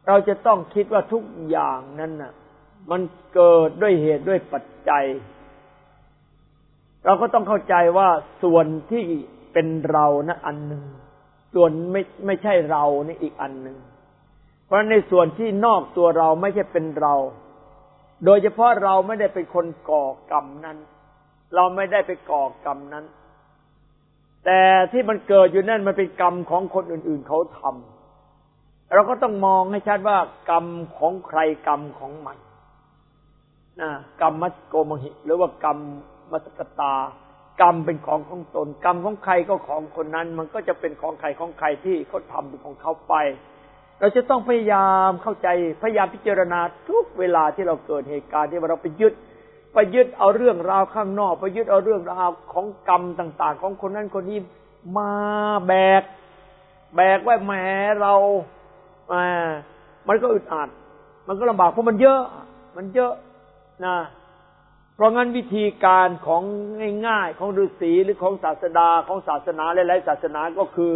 เราจะต้องคิดว่าทุกอย่างนั้นน่ะมันเกิดด้วยเหตุด้วยปัจจัยเราก็ต้องเข้าใจว่าส่วนที่เป็นเรานะอันหนึ่งส่วนไม่ใช่เรานี่อีกอันหนึ่งเพราะในส่วนที่นอกตัวเราไม่ใช่เป็นเราโดยเฉพาะเราไม่ได้เป็นคนก่อกรรมนั้นเราไม่ได้ไปก่อกรรมนั้นแต่ที่มันเกิดอยู่นั่นมันเป็นกรรมของคนอื่นๆเขาทำเราก็ต้องมองให้ชัดว่ากรรมของใครกรรมของมันกรรมมัสโกมหิหรือว่ากรรมมัสกตากรรมเป็นของตนกรรมของใครก็ของคนนั้นมันก็จะเป็นของใครของใครที่เขาทำเป็นของเขาไปเราจะต้องพยายามเข้าใจพยายามพิจารณาทุกเวลาที่เราเกิดเหตุการณ์ที่เราไปยึดเอาเรื่องราวข้างนอกไปยึดเอาเรื่องราวของกรรมต่างๆของคนนั้นคนนี้มาแบกไว้แหมเรามันก็อึดอัดมันก็ลำบากเพราะมันเยอะนะเพราะงั้นวิธีการของง่ายๆของฤาษีหรือของศาสดาของศาสนาหลายๆศาสนาก็คือ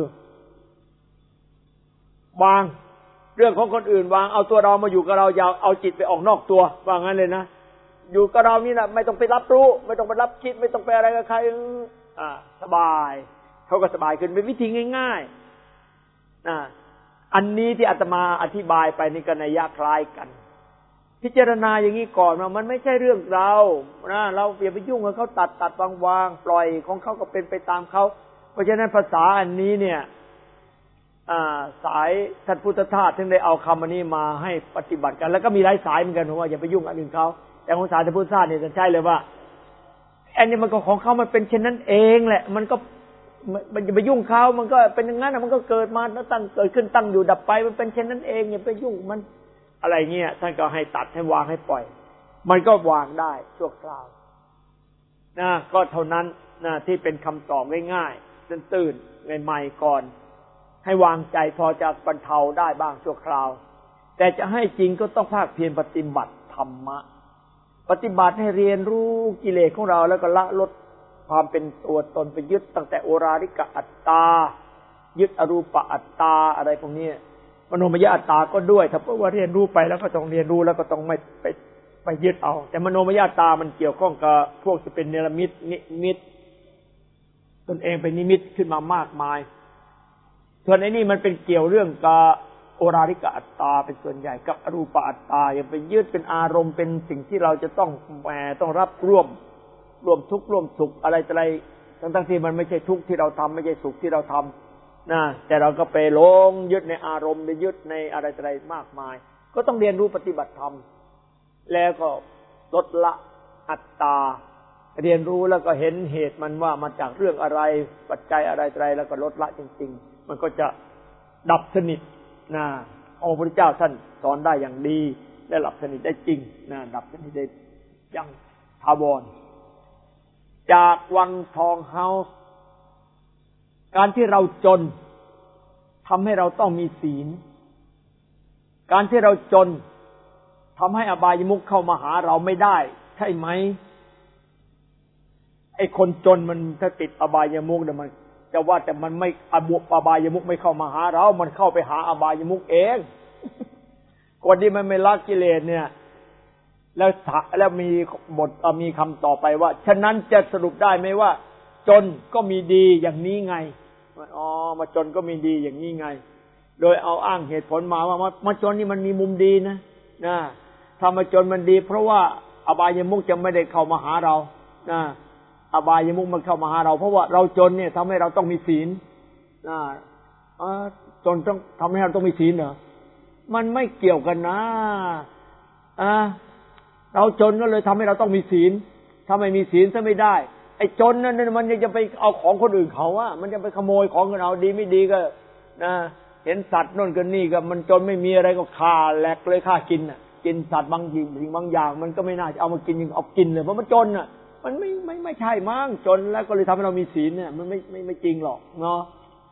วางเรื่องของคนอื่นวางเอาตัวเรามาอยู่กับเราอย่าเอาจิตไปออกนอกตัวว่างั้นเลยนะอยู่กับเรานี่นะไม่ต้องไปรับรู้ไม่ต้องไปรับคิดไม่ต้องไปอะไรกับใครสบายเขาก็สบายขึ้นเป็นวิธีง่ายๆอันนี้ที่อาตมาอธิบายไปนี่ก็นัยยะคล้ายกันพิจารณาอย่างนี้ก่อนว่ามันไม่ใช่เรื่องเราเราอย่าไปยุ่งกับเขาตัดวางปล่อยของเขาก็เป็นไปตามเขาเพราะฉะนั้นภาษาอันนี้เนี่ยสายท่านพุทธทาสถึงได้เอาคำอันนี้มาให้ปฏิบัติกันแล้วก็มีหลายสายเหมือนกันว่าอย่าไปยุ่งอันอื่นเขาแต่ของสายท่านพุทธทาสเนี่ยจะใช่เลยว่าอันนี้มันก็ของเขามันเป็นเช่นนั้นเองแหละมันจะไปยุ่งเขามันก็เป็นอย่างนั้นมันก็เกิดมาแล้วตั้งเกิดขึ้นตั้งอยู่ดับไปมันเป็นเช่นนั้นเองอย่าไปยุ่งมันอะไรเงี้ยท่านก็ให้ตัดให้วางให้ปล่อยมันก็วางได้ชั่วคราวก็เท่านั้นที่เป็นคำตอบง่ายๆตื้นๆใหม่ๆก่อนให้วางใจพอจะบรรเทาได้บ้างชั่วคราวแต่จะให้จริงก็ต้องภาคเพียรปฏิบัติธรรมะปฏิบัติให้เรียนรู้กิเลสของเราแล้วก็ละลดความเป็นตัวตนไปยึดตั้งแต่โอราริกอัตตายึดอรูปอัตตาอะไรพวกนี้มโนมยอัตตาก็ด้วยถ้าว่าเรียนรู้ไปแล้วก็ต้องเรียนรู้แล้วก็ต้องไม่ไปยึดเอาแต่มโนมยอัตตามันเกี่ยวข้องกับพวกที่เป็นเนรมิตนิมิตตนเองเป็นนิมิตขึ้นมามากมายส่วนไอ้นี่มันเป็นเกี่ยวเรื่องกับโอราริกอัตตาเป็นส่วนใหญ่กับอรูปอัตตายังไปยึดเป็นอารมณ์เป็นสิ่งที่เราจะต้องรับร่วมทุกข์ร่วมสุขอะไรทั้งที่มันไม่ใช่ทุกข์ที่เราทำไม่ใช่สุขที่เราทำแต่เราก็ไปหลงยึดในอารมณ์ไปยึดในอะไรมากมายก็ต้องเรียนรู้ปฏิบัติธรรมแล้วก็ลดละอัตตาเรียนรู้แล้วก็เห็นเหตุมันว่ามาจากเรื่องอะไรปัจจัยอะไรแล้วก็ลดละจริงๆมันก็จะดับสนิทพระพุทธเจ้าท่านสอนได้อย่างดีและดับสนิทได้จริงดับสนิทได้อย่างถาวรจากวังทองเฮาส์การที่เราจนทำให้เราต้องมีศีลการที่เราจนทำให้อบายมุขเข้ามาหาเราไม่ได้ใช่ไหมไอ้คนจนมันถ้าติดอบายมุขเนี่ยมันจะว่าแต่มันไม่อบายมุขไม่เข้ามาหาเรามันเข้าไปหาอบายมุขเองคนที่มันไม่ละกิเลสเนี่ยแล้วมีคำต่อไปว่าฉะนั้นจะสรุปได้ไหมว่าจนก็มีดีอย่างนี้ไงมาจนก็มีดีอย่างนี้ไงโดยเอาอ้างเหตุผลมาว่ามาจนนี่มันมีมุมดีนะถ้ามาจนมันดีเพราะว่าอบายมุขจะไม่ได้เข้ามาหาเราอบายมุขมันเข้ามาหาเราเพราะว่าเราจนเนี่ยทำให้เราต้องมีศีลจนต้องทำให้เราต้องมีศีลเหรอมันไม่เกี่ยวกันนะเราจนก็เลยทำให้เราต้องมีศีลถ้าไม่มีศีลซะไม่ได้ไอ้จนนั่นมันจะไปเอาของคนอื่นเขามันจะไปขโมยของคนเราดีไม่ดีก็เห็นสัตว์นั่นก็นี่ก็มันจนไม่มีอะไรก็ฆ่าแหลกเลยฆ่ากินกินสัตว์บางสิ่งบางอย่างมันก็ไม่น่าจะเอามากินยังเอากินเลยเพราะมันจนมันไม่ใช่มั้งจนแล้วก็เลยทำให้เรามีศีลเนี่ยมันไม่จริงหรอกเนาะ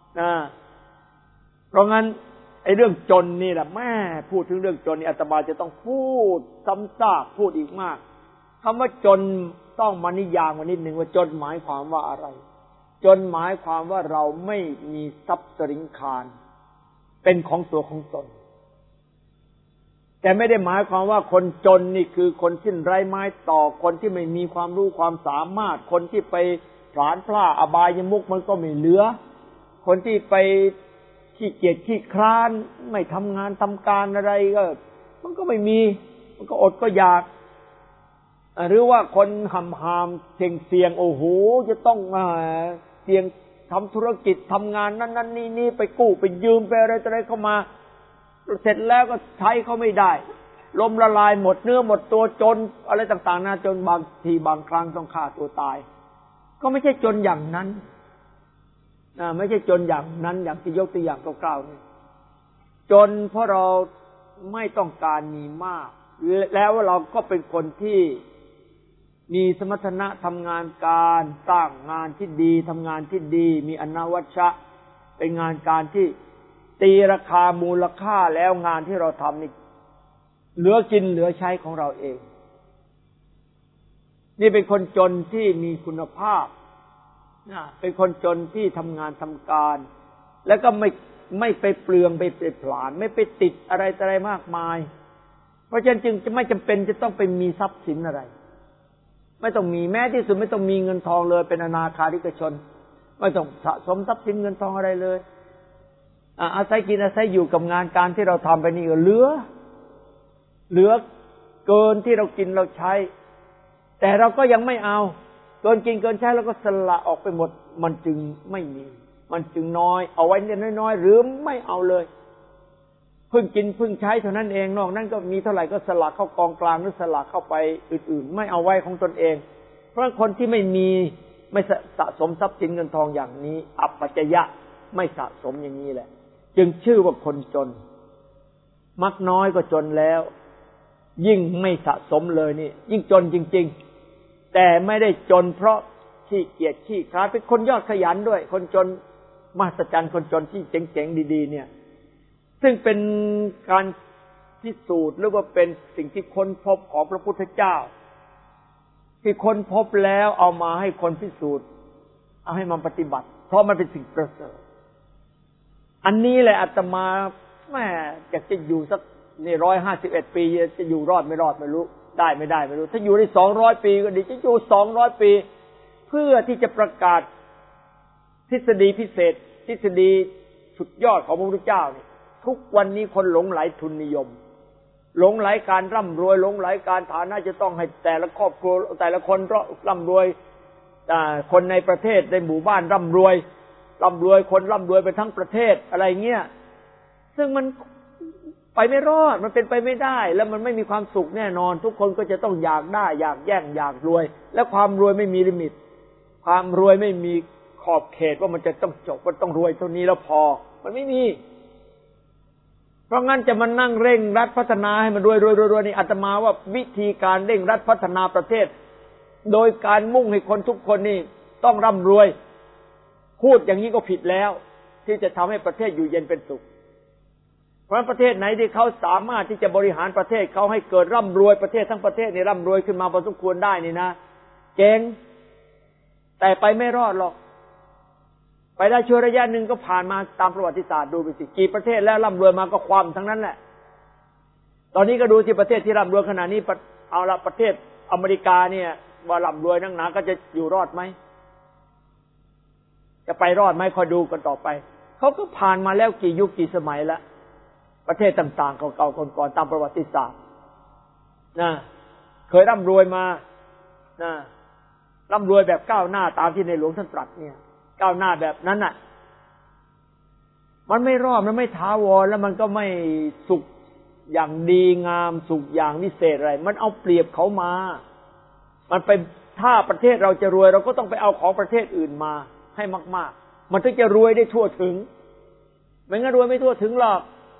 เพราะงั้นไอ้เรื่องจนนี่แหละแม่พูดถึงเรื่องจนนี่อาตมาจะต้องพูดซ้ำซากพูดอีกมากคำว่าจนต้องมานิยามกันนิดนึงว่าจนหมายความว่าอะไรจนหมายความว่าเราไม่มีทรัพย์สินคารเป็นของตัวของตนแต่ไม่ได้หมายความว่าคนจนนี่คือคนสิ้นไร้ไม้ต่อคนที่ไม่มีความรู้ความสามารถคนที่ไปผลาญพลาดอบายมุขมันก็ไม่เหลือคนที่ไปขี้เกียจขี้คร้านไม่ทำงานทำการอะไรก็มันก็ไม่มีมันก็อดก็อยากหรือว่าคนหำเสี่ยงโอ้โหจะต้องเสี่ยงทำธุรกิจทำงานนั้นนี่ไปกู้ไปยืมไปอะไรเข้ามาเสร็จแล้วก็ใช้เขาไม่ได้ล้มละลายหมดเนื้อหมดตัวจนอะไรต่างๆนะจนบางทีบางครั้งต้องฆ่าตัวตายก็ไม่ใช่จนอย่างนั้นไม่ใช่จนอย่างนั้นอย่างที่ยกตัวอย่างคร่าวๆนี่จนเพราะเราไม่ต้องการมีมากแล้วเราก็เป็นคนที่มีสมรรถนะทำงานการสร้างงานที่ดีทำงานที่ดีมีอนวัชชะเป็นงานการที่ตีราคามูลค่าแล้วงานที่เราทำนี่เหลือกินเหลือใช้ของเราเองนี่เป็นคนจนที่มีคุณภาพเป็นคนจนที่ทำงานทำการแล้วก็ไม่ไปเปลืองไปผลาญไม่ไปติดอะไรมากมายเพราะฉะนั้นจึงจะไม่จำเป็นจะต้องไปมีทรัพย์สินอะไรไม่ต้องมีแม้ที่สุดไม่ต้องมีเงินทองเลยเป็นอนาคาริกชนไม่ต้องสะสมทรัพย์สินเงินทองอะไรเลยอาศัยกินอาศัยอยู่กับงานการที่เราทำไปนี่ก็เหลือเกินที่เรากินเราใช้แต่เราก็ยังไม่เอาเกินกินเกินใช้แล้วก็สละออกไปหมดมันจึงไม่มีมันจึงน้อยเอาไว้น้อยๆหรือไม่เอาเลยเพิ่งกินเพิ่งใช้เท่านั้นเองนอกนั้นก็มีเท่าไหร่ก็สละเข้ากองกลางหรือสละเข้าไปอื่นๆไม่เอาไว้ของตนเองเพราะคนที่ไม่สะสมทรัพย์สินเงินทองอย่างนี้อัปปัจจยะไม่สะสมอย่างนี้แหละจึงชื่อว่าคนจนมักน้อยก็จนแล้วยิ่งไม่สะสมเลยนี่ยิ่งจนจริงๆแต่ไม่ได้จนเพราะขี้เกียจขี้คร้านเป็นคนยอดขยันด้วยคนจนมหัศจรรย์คนจนที่เจ๋งๆดีๆเนี่ยซึ่งเป็นการพิสูจน์หรือว่าเป็นสิ่งที่ค้นพบของพระพุทธเจ้าที่ค้นพบแล้วเอามาให้คนพิสูจน์เอาให้มันปฏิบัติเพราะมันเป็นสิ่งประเสริฐอันนี้แหละอาตมาแม่อยากจะอยู่สักนี่151 ปีจะอยู่รอดไม่รอดไม่รู้ได้ไม่ได้ไม่รู้ถ้าอยู่ได้200 ปีก็ดีจะอยู่200 ปีเพื่อที่จะประกาศทฤษฎีพิเศษทฤษฎีสุดยอดของพระพุทธเจ้านี่ทุกวันนี้คนหลงไหลทุนนิยมหลงไหลการร่ำรวยหลงไหลการฐานะจะต้องให้แต่ละครอบครัวแต่ละคนร่ำรวยคนในประเทศในหมู่บ้านร่ำรวยคนร่ำรวยไปทั้งประเทศอะไรเงี้ยซึ่งมันไปไม่รอดมันเป็นไปไม่ได้แล้วมันไม่มีความสุขแน่นอนทุกคนก็จะต้องอยากได้อยากแย่งอยากรวยและความรวยไม่มีลิมิตความรวยไม่มีขอบเขตว่ามันจะต้องจบมันต้องรวยเท่านี้แล้วพอมันไม่มีเพราะงั้นจะมานั่งเร่งรัดพัฒนาให้มันรวยนี่อาตมาว่าวิธีการเร่งรัดพัฒนาประเทศโดยการมุ่งให้คนทุกคนนี่ต้องร่ำรวยพูดอย่างนี้ก็ผิดแล้วที่จะทำให้ประเทศอยู่เย็นเป็นสุขเพราะประเทศไหนที่เขาสามารถที่จะบริหารประเทศเขาให้เกิดร่ำรวยประเทศทั้งประเทศนี่ร่ำรวยขึ้นมาพอสมควรได้นี่นะเก่งแต่ไปไม่รอดหรอกไปได้ช่วงระยะหนึ่งก็ผ่านมาตามประวัติศาสตร์ดูไปสิกี่ประเทศแล้วร่ำรวยมาก็ความทั้งนั้นแหละตอนนี้ก็ดูที่ประเทศที่ร่ำรวยขนาดนี้เอาละประเทศอเมริกาเนี่ยว่าร่ำรวยนักหนาก็จะอยู่รอดไหมจะไปรอดไหมคอยดูกันต่อไปเขาก็ผ่านมาแล้วกี่ยุคกี่สมัยแล้วประเทศต่างๆเก่าๆก่อนๆตามประวัติศาสตร์นะเคยร่ำรวยมานะร่ำรวยแบบก้าวหน้าตามที่ในหลวงท่านตรัสเนี่ยก้าวหน้าแบบนั้นน่ะมันไม่รอดมันไม่ท้าวรแล้วมันก็ไม่สุขอย่างดีงามสุขอย่างวิเศษอะไรมันเอาเปรียบเขามามันไปถ้าประเทศเราจะรวยเราก็ต้องไปเอาของประเทศอื่นมาให้มากๆมันถึงจะรวยได้ทั่วถึงไม่งั้นรวยไม่ทั่วถึงหรอก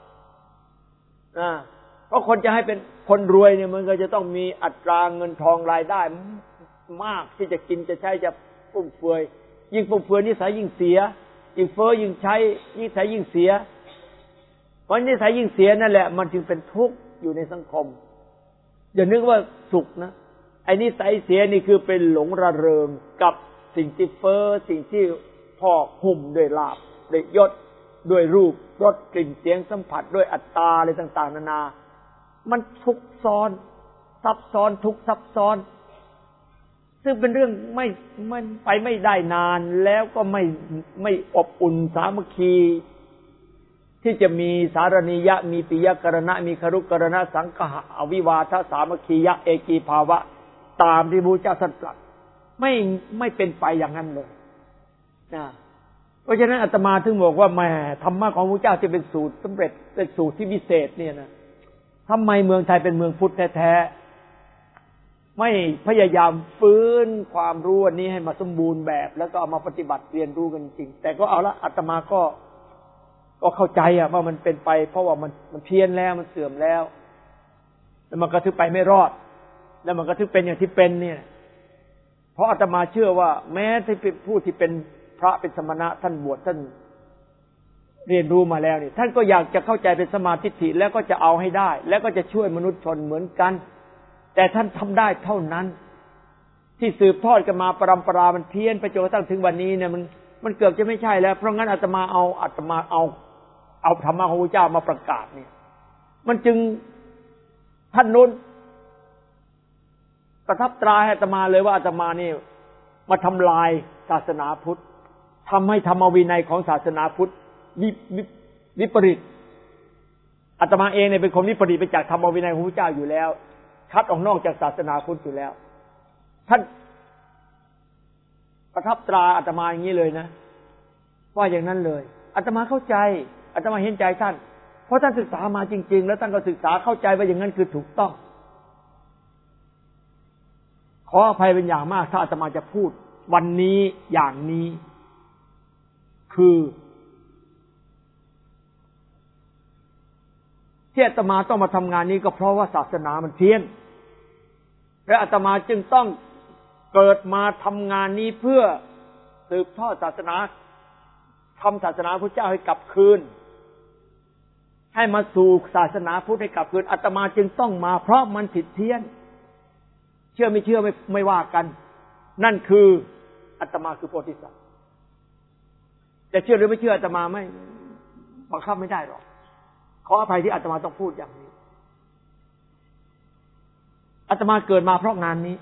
เพราะคนจะให้เป็นคนรวยเนี่ยมันก็จะต้องมีอัตราเงินทองรายได้มากที่จะกินจะใช้จะฟุ่มเฟือยยิ่งฟุ่มเฟือยนิสัยยิ่งเสียยิ่งเฟ้อยิ่งใช้นิสัยยิ่งเสียเพราะนิสัยยิ่งเสียนั่นแหละมันจึงเป็นทุกข์อยู่ในสังคมอย่านึกว่าสุขนะไอ้นิสัยเสียนี่คือเป็นหลงระเริงกับสิ่งที่เฟ้อสิ่งที่พอกหุ้มด้วยลาภด้วยยศด้วยรูปรสกลิ่นเสียงสัมผัสด้วยอัตตาอะไรต่างๆนานามันทุกซ้อนซับซ้อนทุกซับซ้อนซึ่งเป็นเรื่องไม่ไปไม่ได้นานแล้วก็ไม่อบอุ่นสามัคคีที่จะมีสารณียะมีปิยกรณะมีครุกรณะสังฆะอวิวาทสามัคคียะเอกีภาวะตามที่พระพุทธเจ้าตรัสไม่เป็นไปอย่างนั้นเลยนะเพราะฉะนั้นอาตมาถึงบอกว่าแหมธรรมะของพระพุทธเจ้าที่เป็นสูตรสำเร็จเป็นสูตรที่วิเศษเนี่ยนะทำไมเมืองไทยเป็นเมืองพุทธแท้ๆไม่พยายามฟื้นความรู้อันนี้ให้มาสมบูรณ์แบบแล้วก็เอามาปฏิบัติเรียนรู้กันจริงแต่ก็เอาละอาตมาก็เข้าใจว่ามันเป็นไปเพราะว่ามันเพี้ยนแล้วมันเสื่อมแล้วมันก็ถึงไปไม่รอดแล้วมันก็ถึงเป็นอย่างที่เป็นเนี่ยเพราะอาตมาเชื่อว่าแม้ที่เป็นผู้ที่เป็นพระเป็นสมณะท่านบวชท่านเรียนรู้มาแล้วนี่ท่านก็อยากจะเข้าใจเป็นสมาธิฐิแล้วก็จะเอาให้ได้แล้วก็จะช่วยมนุษย์ชนเหมือนกันแต่ท่านทำได้เท่านั้นที่สืบทอดกันมาปรำปรามันเพี้ยนไปจนกระทั่งถึงวันนี้เนี่ยมันเกือบจะไม่ใช่แล้วเพราะงั้นอาตมาเอาธรรมะของพระเจ้ามาประกาศเนี่ยมันจึงท่านนู้นประทับตราให้อาตมาเลยว่าอาตมานี่มาทำลายศาสนาพุทธทำให้ธรรมวินัยของศาสนาพุทธวิปริตอาตมาเองเนี่ยเป็นคนวิปริตไปจากธรรมวินัยของพระเจ้าอยู่แล้วคัดออกนอกจากศาสนาพุทธอยู่แล้วท่านประทับตราอาตมาอย่างนี้เลยนะว่าอย่างนั้นเลยอาตมาเข้าใจอาตมาเห็นใจท่านเพราะท่านศึกษามาจริงๆแล้วท่านก็ศึกษาเข้าใจว่าอย่างนั้นคือถูกต้องขออภัยเป็นอย่างมากถ้าอาตมาจะพูดวันนี้อย่างนี้คือที่อาตมาต้องมาทำงานนี้ก็เพราะว่าศาสนามันเพี้ยนและอาตมาจึงต้องเกิดมาทำงานนี้เพื่อสืบทอดศาสนาทำศาสนาพุทธเจ้าให้กลับคืนให้มาสู่ศาสนาพุทธให้กลับคืนอาตมาจึงต้องมาเพราะมันผิดเพี้ยนเชื่อไม่เชื่อไม่ว่ากันนั่นคืออาตมาคือโพธิสัตว์จะเชื่อหรือไม่เชื่ออาตมาไม่บังคับไม่ได้หรอกขออภัยที่อาตมาต้องพูดอย่างนี้อาตมาเกิดมาเพราะงานนี้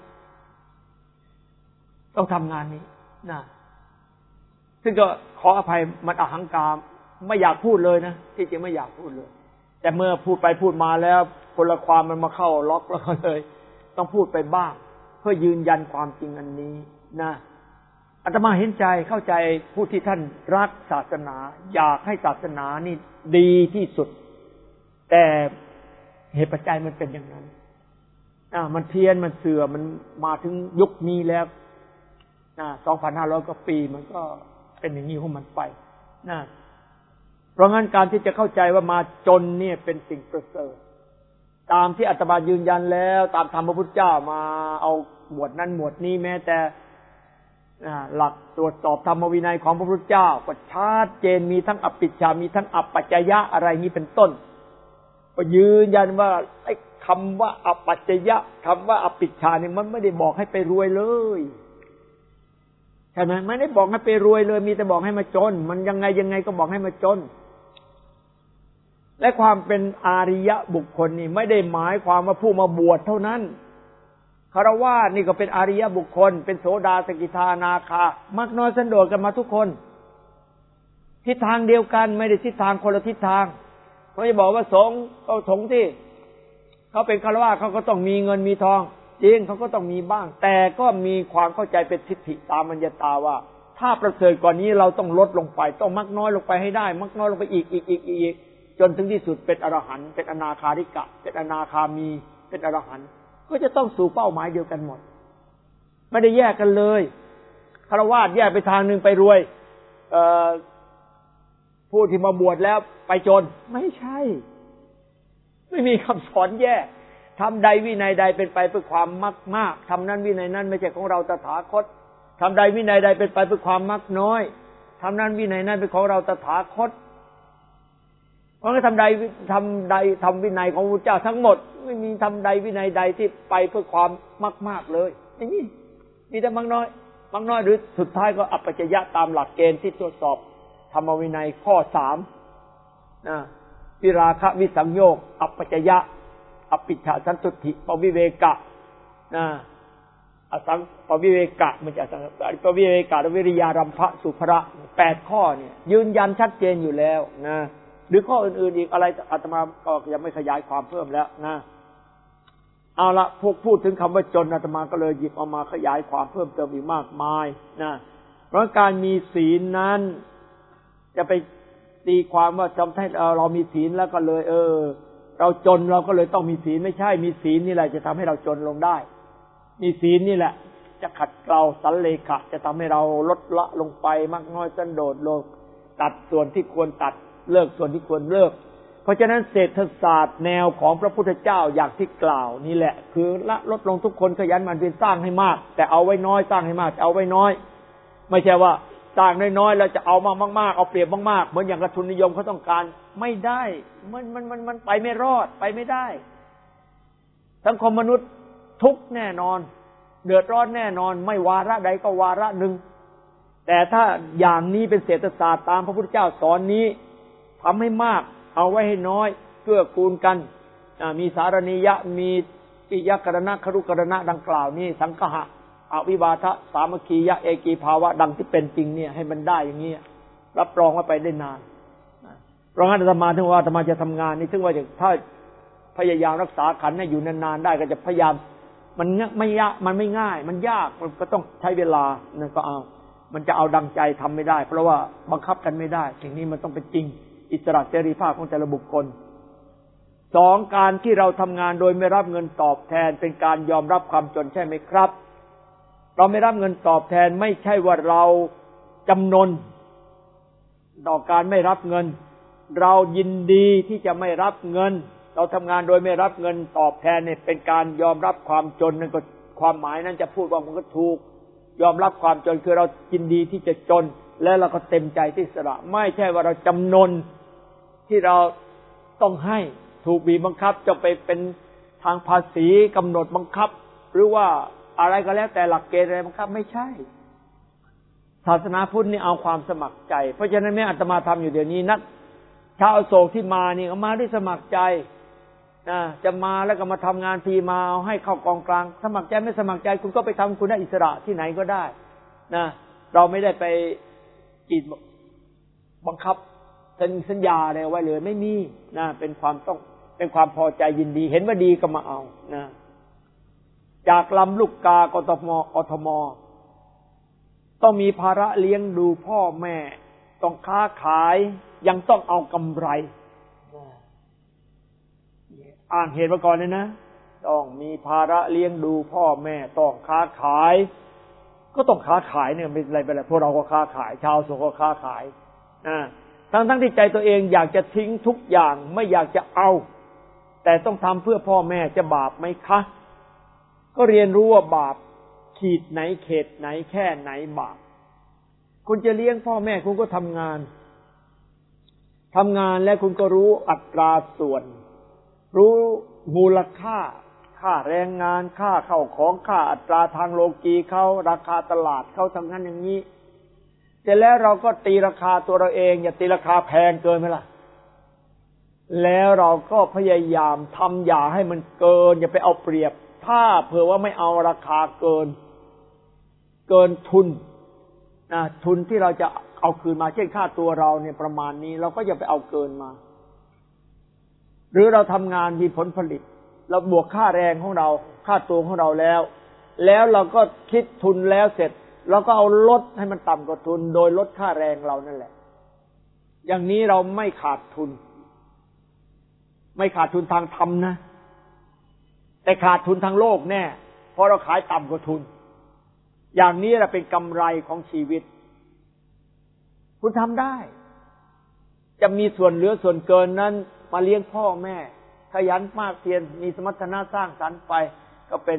ต้องทำงานนี้นะซึ่งก็ขออภัยมันอหังการไม่อยากพูดเลยนะที่จริงไม่อยากพูดเลยแต่เมื่อพูดไปพูดมาแล้วคนละความมันมาเข้าล็อกแล้วก็เลยต้องพูดไปบ้างเพื่อยืนยันความจริงอันนี้นะอาตมาเห็นใจเข้าใจผู้ที่ท่านรักศาสนาอยากให้ศาสนานี่ดีที่สุดแต่เหตุปัจจัยมันเป็นอย่างนั้นมันเพี้ยนมันเสื่อมมันมาถึงยุคนี้แล้ว 2,500 กว่าปีมันก็เป็นอย่างนี้ของมันไปนะเพราะงั้นการที่จะเข้าใจว่ามาจนเนี่ยเป็นสิ่งประเสริฐตามที่อาตมายืนยันแล้วตามธรรมพระพุทธเจ้ามาเอาหมวดนั้นหมวดนี้แม้แต่หลักตรวจสอบธรรมวินัยของพระพุทธเจ้าก็ชัดเจนมีทั้งอภิชฌามีทั้งอัปปัจจยะอะไรนี้เป็นต้นก็ยืนยันว่าไอ้คำว่าอัปปัจจยะคำว่าอภิชฌาเนี่ยมันไม่ได้บอกให้ไปรวยเลยใช่ไหมไม่ได้บอกให้ไปรวยเลยมีแต่บอกให้มาจนมันยังไงก็บอกให้มาจนและความเป็นอาริยะบุคคลนี่ไม่ได้หมายความว่าผู้มาบวชเท่านั้นคฤหัสถ์นี่ก็เป็นอาริยะบุคคลเป็นโสดาสกิทาอนาคามากน้อยสันโดษกันมาทุกคนทิศทางเดียวกันไม่ได้ทิศทางคนละทิศทางเขาจะบอกว่าสงฆ์ก็สงฆ์ที่เขาเป็นคฤหัสถ์เขาก็ต้องมีเงินมีทองจริงเขาก็ต้องมีบ้างแต่ก็มีความเข้าใจเป็นทิฏฐิตามัญญตาว่าถ้าประเสริฐกว่านี้เราต้องลดลงไปต้องมักน้อยลงไปให้ได้มักน้อยลงไปอีกจนถึงที่สุดเป็นอรหันต์เป็นอนาคาริกะเป็นอนาคามีเป็นอรหันต์ก็จะต้องสู่เป้าหมายเดียวกันหมดไม่ได้แยกกันเลยคฤหัสถ์แยกไปทางนึงไปรวยผู้ที่มาบวชแล้วไปจนไม่ใช่ไม่มีคำสอนแยกทำใดวินัยใดเป็นไปเพื่อความมากทำนั้นวินัยนั้นไม่ใช่ของเราตถาคตทำใดวินัยใดเป็นไปเพื่อความมักน้อยทำนั้นวินัยนั้นเป็นของเราตถาคตเพราะงั้นทำวินัยของพระเจ้าทั้งหมดไม่มีทำใดวินัยใดที่ไปเพื่อความมากเลยอย่างนี้มีแต่มักน้อยหรือสุดท้ายก็อัปปัจจยะตามหลักเกณฑ์ที่ตรวจสอบธรรมวินัยข้อ3วิราคะวิสังโยคอัปปัจจยะอปิชฌาสันตุถิปวิเวกะนะอสังปวิเวกะมันจะปวิเวกะวิริยารัมภะสุภระ8ข้อเนี่ยยืนยันชัดเจนอยู่แล้วนะหรือข้ออื่นๆอีกอะไรอาตมาก็ยังไม่ขยายความเพิ่มแล้วนะเอาละพวกพูดถึงคำว่าจนอาตมาก็เลยหยิบเอามาขยายความเพิ่มเติมอีกมากมายนะเพราะการมีศีลนั้นจะไปตีความว่าจำให้เรามีศีลแล้วก็เลยเราจนเราก็เลยต้องมีศีลไม่ใช่มีศีลนี่แหละจะทำให้เราจนลงได้มีศีลนี่แหละจะขัดเกลาสัลเลขะจะทำให้เราลดละลงไปมากน้อยสันโดษลงตัดส่วนที่ควรตัดเลิกส่วนที่ควรเลิกเพราะฉะนั้นเศรษฐศาสตร์แนวของพระพุทธเจ้าอย่างที่กล่าวนี่แหละคือละลดลงทุกคนขยันหมั่นเพียรสร้างให้มากแต่เอาไว้น้อยสร้างให้มากเอาไว้น้อยไม่ใช่ว่าสร้างน้อยๆแล้วจะเอามากๆเอาเปรียบมากๆเหมือนอย่างกระทุนนิยมเขาต้องการไม่ได้มันไปไม่รอดไปไม่ได้สังคมมนุษย์ทุกข์แน่นอนเดือดร้อนแน่นอนไม่วาระใดก็วาระหนึ่งแต่ถ้าอย่างนี้เป็นเศรษฐศาสตร์ตามพระพุทธเจ้าสอนนี้ทำให้มากเอาไว้ให้น้อยเกื้อกูลกันมีสารณียะมีปิยกรณะครุกรณะดังกล่าวนี้สังฆะอวิวาทะสามัคคียะเอกีภาวะดังที่เป็นจริงเนี่ยให้มันได้อย่างนี้รับรองว่าไปได้นานเพราะงั้นอาตมาถึงว่าอาตมาจะทำงานนี้ถึงว่าจะถ้าพยายามรักษาขันธ์ให้อยู่นานๆได้ก็จะพยายามมันไม่ยากมันไม่ง่ายมันยากมันก็ต้องใช้เวลานั่นก็เอามันจะเอาดังใจทำไม่ได้เพราะว่าบังคับกันไม่ได้สิ่งนี้มันต้องเป็นจริงอิสระเสรีภาพของแต่ละบุคคล2การที่เราทำงานโดยไม่รับเงินตอบแทนเป็นการยอมรับความจนใช่ไหมครับเราไม่รับเงินตอบแทนไม่ใช่ว่าเราจำนนต่อการไม่รับเงินเรายินดีที่จะไม่รับเงินเราทำงานโดยไม่รับเงินตอบแทนเนี่ยเป็นการยอมรับความจนนั่นก็ความหมายนั้นจะพูดว่ามันก็ถูกยอมรับความจนคือเรายินดีที่จะจนและเราก็เต็มใจที่สละไม่ใช่ว่าเราจำนนที่เราต้องให้ถูกบีบบังคับจะไปเป็นทางภาษีกำหนดบังคับหรือว่าอะไรก็แล้วแต่หลักเกณฑ์อะไรบังคับไม่ใช่ศาสนาพุทธนี่เอาความสมัครใจเพราะฉะนั้นแม้อาตมาทำอยู่เดี๋ยวนี้นักชาวโศกที่มานี่มาด้วยสมัครใจจะมาแล้วก็มาทำงานฟรีมาเอาให้เข้ากองกลางสมัครใจไม่สมัครใจคุณก็ไปทำคุณได้อิสระที่ไหนก็ได้นะเราไม่ได้ไปกีดบังคับสัญญาอะไรไว้เลยไม่มีนะเป็นความต้องเป็นความพอใจยินดีเห็นว่าดีก็มาเอานะจากลำลูกกากทมต้องมีภาระเลี้ยงดูพ่อแม่ต้องค้าขายยังต้องเอากำไรอ่านเหตุมาก่อนเลยนะต้องมีภาระเลี้ยงดูพ่อแม่ต้องค้าขายก็ต้องค้าขายเนี่ยไม่อะไรไปเลยพวกเราก็ค้าขายชาวโสก็ค้าขายทั้งที่ใจตัวเองอยากจะทิ้งทุกอย่างไม่อยากจะเอาแต่ต้องทำเพื่อพ่อแม่จะบาปไหมคะก็เรียนรู้ว่าบาปขีดไหนเขตไหนแค่ไหนบาปคุณจะเลี้ยงพ่อแม่คุณก็ทำงานแล้วคุณก็รู้อัตราส่วนรู้มูลค่าแรงงานค่าเข้าของค่าอัตราทางโลกีเขาราคาตลาดเขาทำงานอย่างนี้แต่แล้วเราก็ตีราคาตัวเราเองอย่าตีราคาแพงเกินไปล่ะแล้วเราก็พยายามทำอย่าให้มันเกินอย่าไปเอาเปรียบถ้าเผื่อว่าไม่เอาราคาเกินทุนทุนที่เราจะเอาคืนมาเช่นค่าตัวเราเนี่ยประมาณนี้เราก็อย่าไปเอาเกินมาหรือเราทำงานมีผลผลิตเราบวกค่าแรงของเราค่าตัวของเราแล้วเราก็คิดทุนแล้วเสร็จเราก็เอาลดให้มันต่ำกว่าทุนโดยลดค่าแรงเรานั่นแหละอย่างนี้เราไม่ขาดทุนทางธรรมนะแต่ขาดทุนทางโลกแน่เพราะเราขายต่ำกว่าทุนอย่างนี้แหละเป็นกำไรของชีวิตคุณทำได้จะมีส่วนเหลือส่วนเกินนั้นมาเลี้ยงพ่อแม่ขยันมากเพียรมีสมรรถนะสร้างสรรค์ไปก็เป็น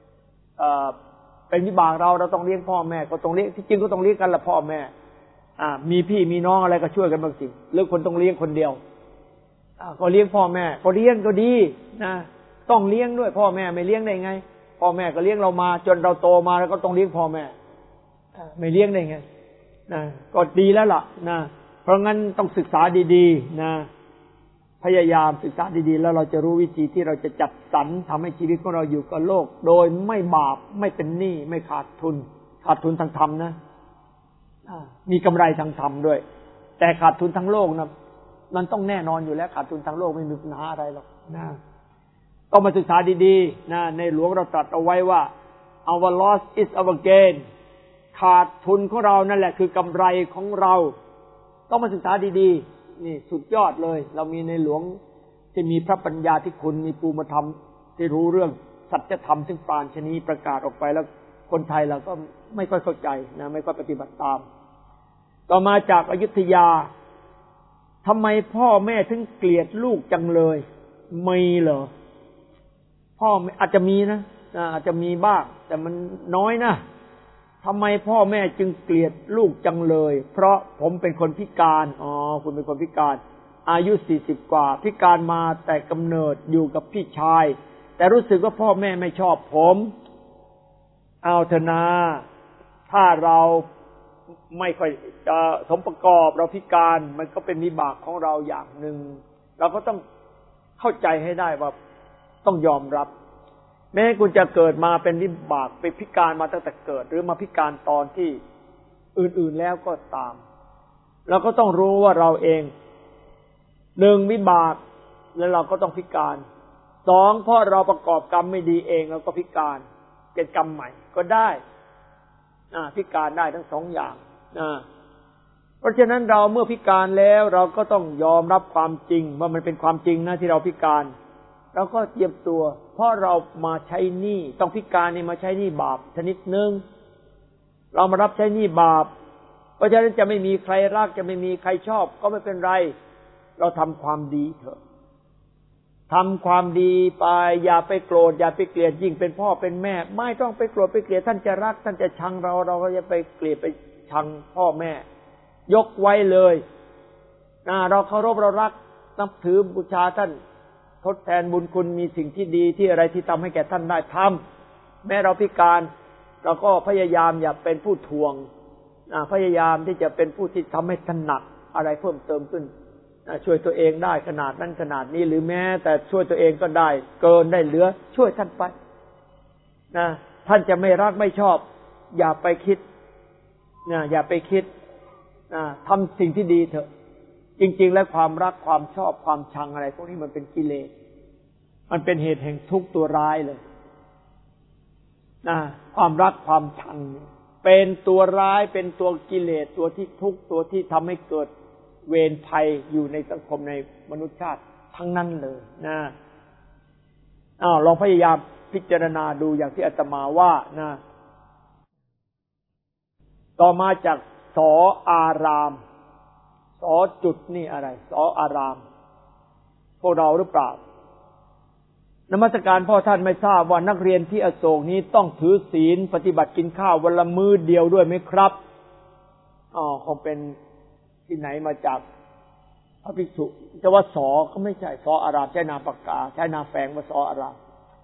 วิบากเราต้องเลี้ยงพ่อแม่ก็ต้องเลี้ยงที่จริงก็ต้องเลี้ยงกันละพ่อแม่มีพี่มีน้องอะไรก็ช่วยกันบางสิ่งหรือคนต้องเลี้ยงคนเดียวก็เลี้ยงพ่อแม่ก็เลี้ยงก็ดีนะต้องเลี้ยงด้วยพ่อแม่ไม่เลี้ยงได้ไงพ่อแม่ก็เลี้ยงเรามาจนเราโตมาแล้วก็ต้องเลี้ยงพ่อแม่ไม่เลี้ยงได้ไงก็ดีแล้วล่ะนะเพราะงั้นต้องศึกษาดีๆนะพยายามศึกษาดีๆแล้วเราจะรู้วิธีที่เราจะจัดสรรทำให้ชีวิตของเราอยู่กับโลกโดยไม่บาปไม่เป็นหนี้ไม่ขาดทุนทางธรรมนะมีกำไรทางธรรมด้วยแต่ขาดทุนทางโลกนะมันต้องแน่นอนอยู่แล้วขาดทุนทางโลกไม่มีปัญหาอะไรหรอกนะต้องมาศึกษาดีๆนะในหลวงเราตรัสเอาไว้ว่า our loss is our gain ขาดทุนของเรานั่นแหละคือกำไรของเราต้องมาศึกษาดีๆนี่สุดยอดเลยเรามีในหลวงที่มีพระปัญญาที่คุณมีภูมิธรรมที่รู้เรื่องสัจธรรมซึ่งปราณชนีประกาศออกไปแล้วคนไทยเราก็ไม่ค่อยเข้าใจนะไม่ค่อยปฏิบัติตามต่อมาจากอยุธยาทำไมพ่อแม่ถึงเกลียดลูกจังเลยมีเหรอพ่ออาจจะมีนะอาจจะมีบ้างแต่มันน้อยนะทำไมพ่อแม่จึงเกลียดลูกจังเลยเพราะผมเป็นคนพิการคุณเป็นคนพิการอายุ40กว่าพิการมาแต่กำเนิดอยู่กับพี่ชายแต่รู้สึกว่าพ่อแม่ไม่ชอบผมเอาเถอะนะถ้าเราไม่ค่อยจะสมประกอบเราพิการมันก็เป็นวิบากของเราอย่างหนึ่งเราก็ต้องเข้าใจให้ได้ว่าต้องยอมรับแม้คุณจะเกิดมาเป็นวิบากเป็นพิการมาตั้งแต่เกิดหรือมาพิการตอนที่อื่นๆแล้วก็ตามเราก็ต้องรู้ว่าเราเอง1วิบากแล้วเราก็ต้องพิการ2เพราะเราประกอบกรรมไม่ดีเองเราก็พิการเป็นกรรมใหม่ก็ได้พิการได้ทั้ง2อย่างเพราะฉะนั้นเราเมื่อพิการแล้วเราก็ต้องยอมรับความจริงว่ามันเป็นความจริงนะที่เราพิการเราก็เตรียมตัวเพราะเรามาใช้หนี้ต้องพิการนี่มาใช้หนี้บาปชนิดนึงเรามารับใช้หนี้บาปเพราะฉะนั้นจะไม่มีใครรักจะไม่มีใครชอบก็ไม่เป็นไรเราทำความดีเถอะทำความดีไปอย่าไปโกรธอย่าไปเกลียดยิ่งเป็นพ่อเป็นแม่ไม่ต้องไปโกรธไปเกลียดท่านจะรักท่านจะชังเราก็จะไปเกลียดไปชังพ่อแม่ยกไว้เลยเราเคารพเรารักนับถือบูชาท่านทดแทนบุญคุณมีสิ่งที่ดีที่อะไรที่ทำให้แก่ท่านได้ทำแม้เราพิการเราก็พยายามอย่าเป็นผู้ทวงพยายามที่จะเป็นผู้ที่ทำให้ท่านหนักอะไรเพิ่มเติมขึ้นช่วยตัวเองได้ขนาดนั้นขนาดนี้หรือแม้แต่ช่วยตัวเองก็ได้เกินได้เหลือช่วยท่านไปท่านจะไม่รักไม่ชอบอย่าไปคิดอย่าไปคิดทำสิ่งที่ดีเถอะจริงๆแล้วความรักความชอบความชังอะไรพวกนี้มันเป็นกิเลสมันเป็นเหตุแห่งทุกข์ตัวร้ายเลยความรักความชังเป็นตัวร้ายเป็นตัวกิเลสตัวที่ทุกข์ตัวที่ทำให้เกิดเวรภัยอยู่ในสังคมในมนุษยชาติทั้งนั้นเลยลองพยายามพิจารณาดูอย่างที่อาตมาว่าต่อมาจากสออารามสอจุดนี่อะไรสออารามพวกเราหรือเปล่านมัสการพ่อท่านไม่ทราบว่านักเรียนที่อโศกนี้ต้องถือศีลปฏิบัติกินข้าววันละมื้อเดียวด้วยไหมครับคงเป็นที่ไหนมาจากพระภิกษุจะว่าสอก็ไม่ใช่สออารามใช้นามปากกาใช้นามแฝงว่าสออาราม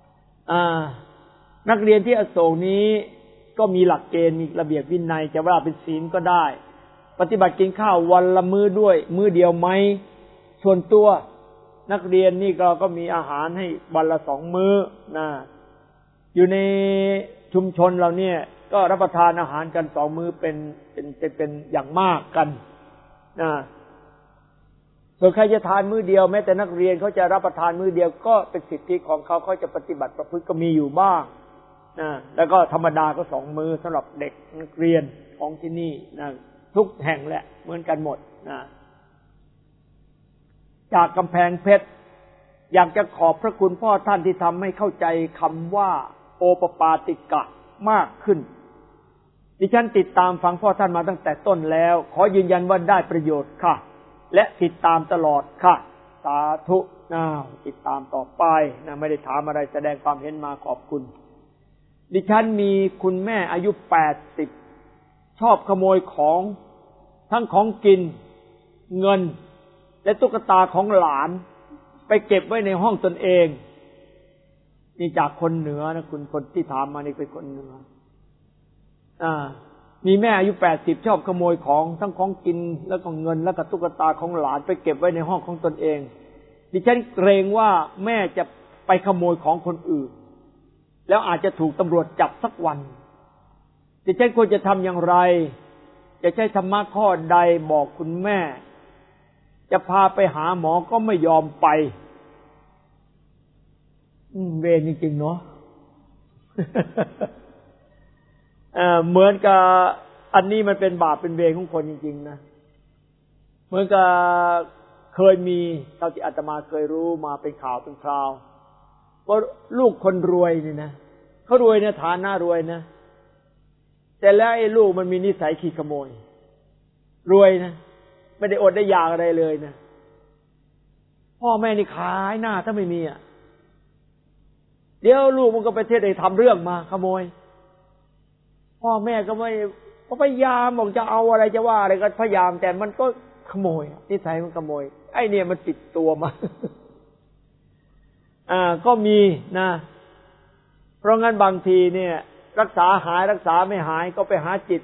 นักเรียนที่อโศกนี้ก็มีหลักเกณฑ์มีระเบียบวินัยจะว่าเป็นศีลก็ได้ปฏิบัติกินข้าววันละมื้อด้วยมื้อเดียวไหมส่วนตัวนักเรียนนี่ก็มีอาหารให้วันละ2มื้ออยู่ในชุมชนเราเนี่ยก็รับประทานอาหารกัน2มื้อเป็นอย่างมากกันส่วนใครจะทานมื้อเดียวแม้แต่นักเรียนเขาจะรับประทานมื้อเดียวก็เป็นสิทธิของเขาจะปฏิบัติประพฤติก็มีอยู่บ้างแล้วก็ธรรมดาก็2มื้อสำหรับเด็กนักเรียนของที่นี่ทุกแห่งแหละเหมือนกันหมดจากกำแพงเพชรอยากจะขอบพระคุณพ่อท่านที่ทำให้เข้าใจคำว่าโอปปาติกะมากขึ้นดิฉันติดตามฟังพ่อท่านมาตั้งแต่ต้นแล้วขอยืนยันว่าได้ประโยชน์ค่ะและติดตามตลอดค่ะสาธุติดตามต่อไปไม่ได้ถามอะไรแสดงความเห็นมาขอบคุณดิฉันมีคุณแม่อายุ80ชอบขโมยของทั้งของกินเงินและตุ๊กตาของหลานไปเก็บไว้ในห้องตนเองนี่จากคนเหนือนะคุณคนที่ถามมานี่เป็นคนเหนือมีแม่อายุ80ชอบขโมยของทั้งของกินแล้วก็เงินแล้วก็ตุ๊กตาของหลานไปเก็บไว้ในห้องของตนเองดิฉันเกรงว่าแม่จะไปขโมยของคนอื่นแล้วอาจจะถูกตำรวจจับสักวันดิฉันควรจะทำอย่างไรจะใช้ธรรมะข้อใดบอกคุณแม่จะพาไปหาหมอก็ไม่ยอมไปเวรจริงๆเนาะ เหมือนกับอันนี้มันเป็นบาปเป็นเวรของคนจริงๆนะเหมือนกับเคยมีเท่าที่อาตมาเคยรู้มาเป็นข่าวเป็นคราวว่าลูกคนรวยนี่นะเขารวยเนี่ยฐานะรวยนะแต่แล้วไอ้ลูกมันมีนิสัยขี้ขโมยรวยนะไม่ได้อดได้อยากอะไรเลยนะพ่อแม่นี่ขายหน้าถ้าไม่มีอ่ะเดี๋ยวลูกมันก็ไปเที่ยวได้ทำเรื่องมาขโมยพ่อแม่ก็ไม่พยายามบอกจะเอาอะไรจะว่าอะไรก็พยายามแต่มันก็ขโมยนิสัยมันขโมยไอ้เนี่ยมันติดตัวมา ก็มีนะเพราะงั้นบางทีเนี่ยรักษาหายรักษาไม่หายก็ไปหาจิต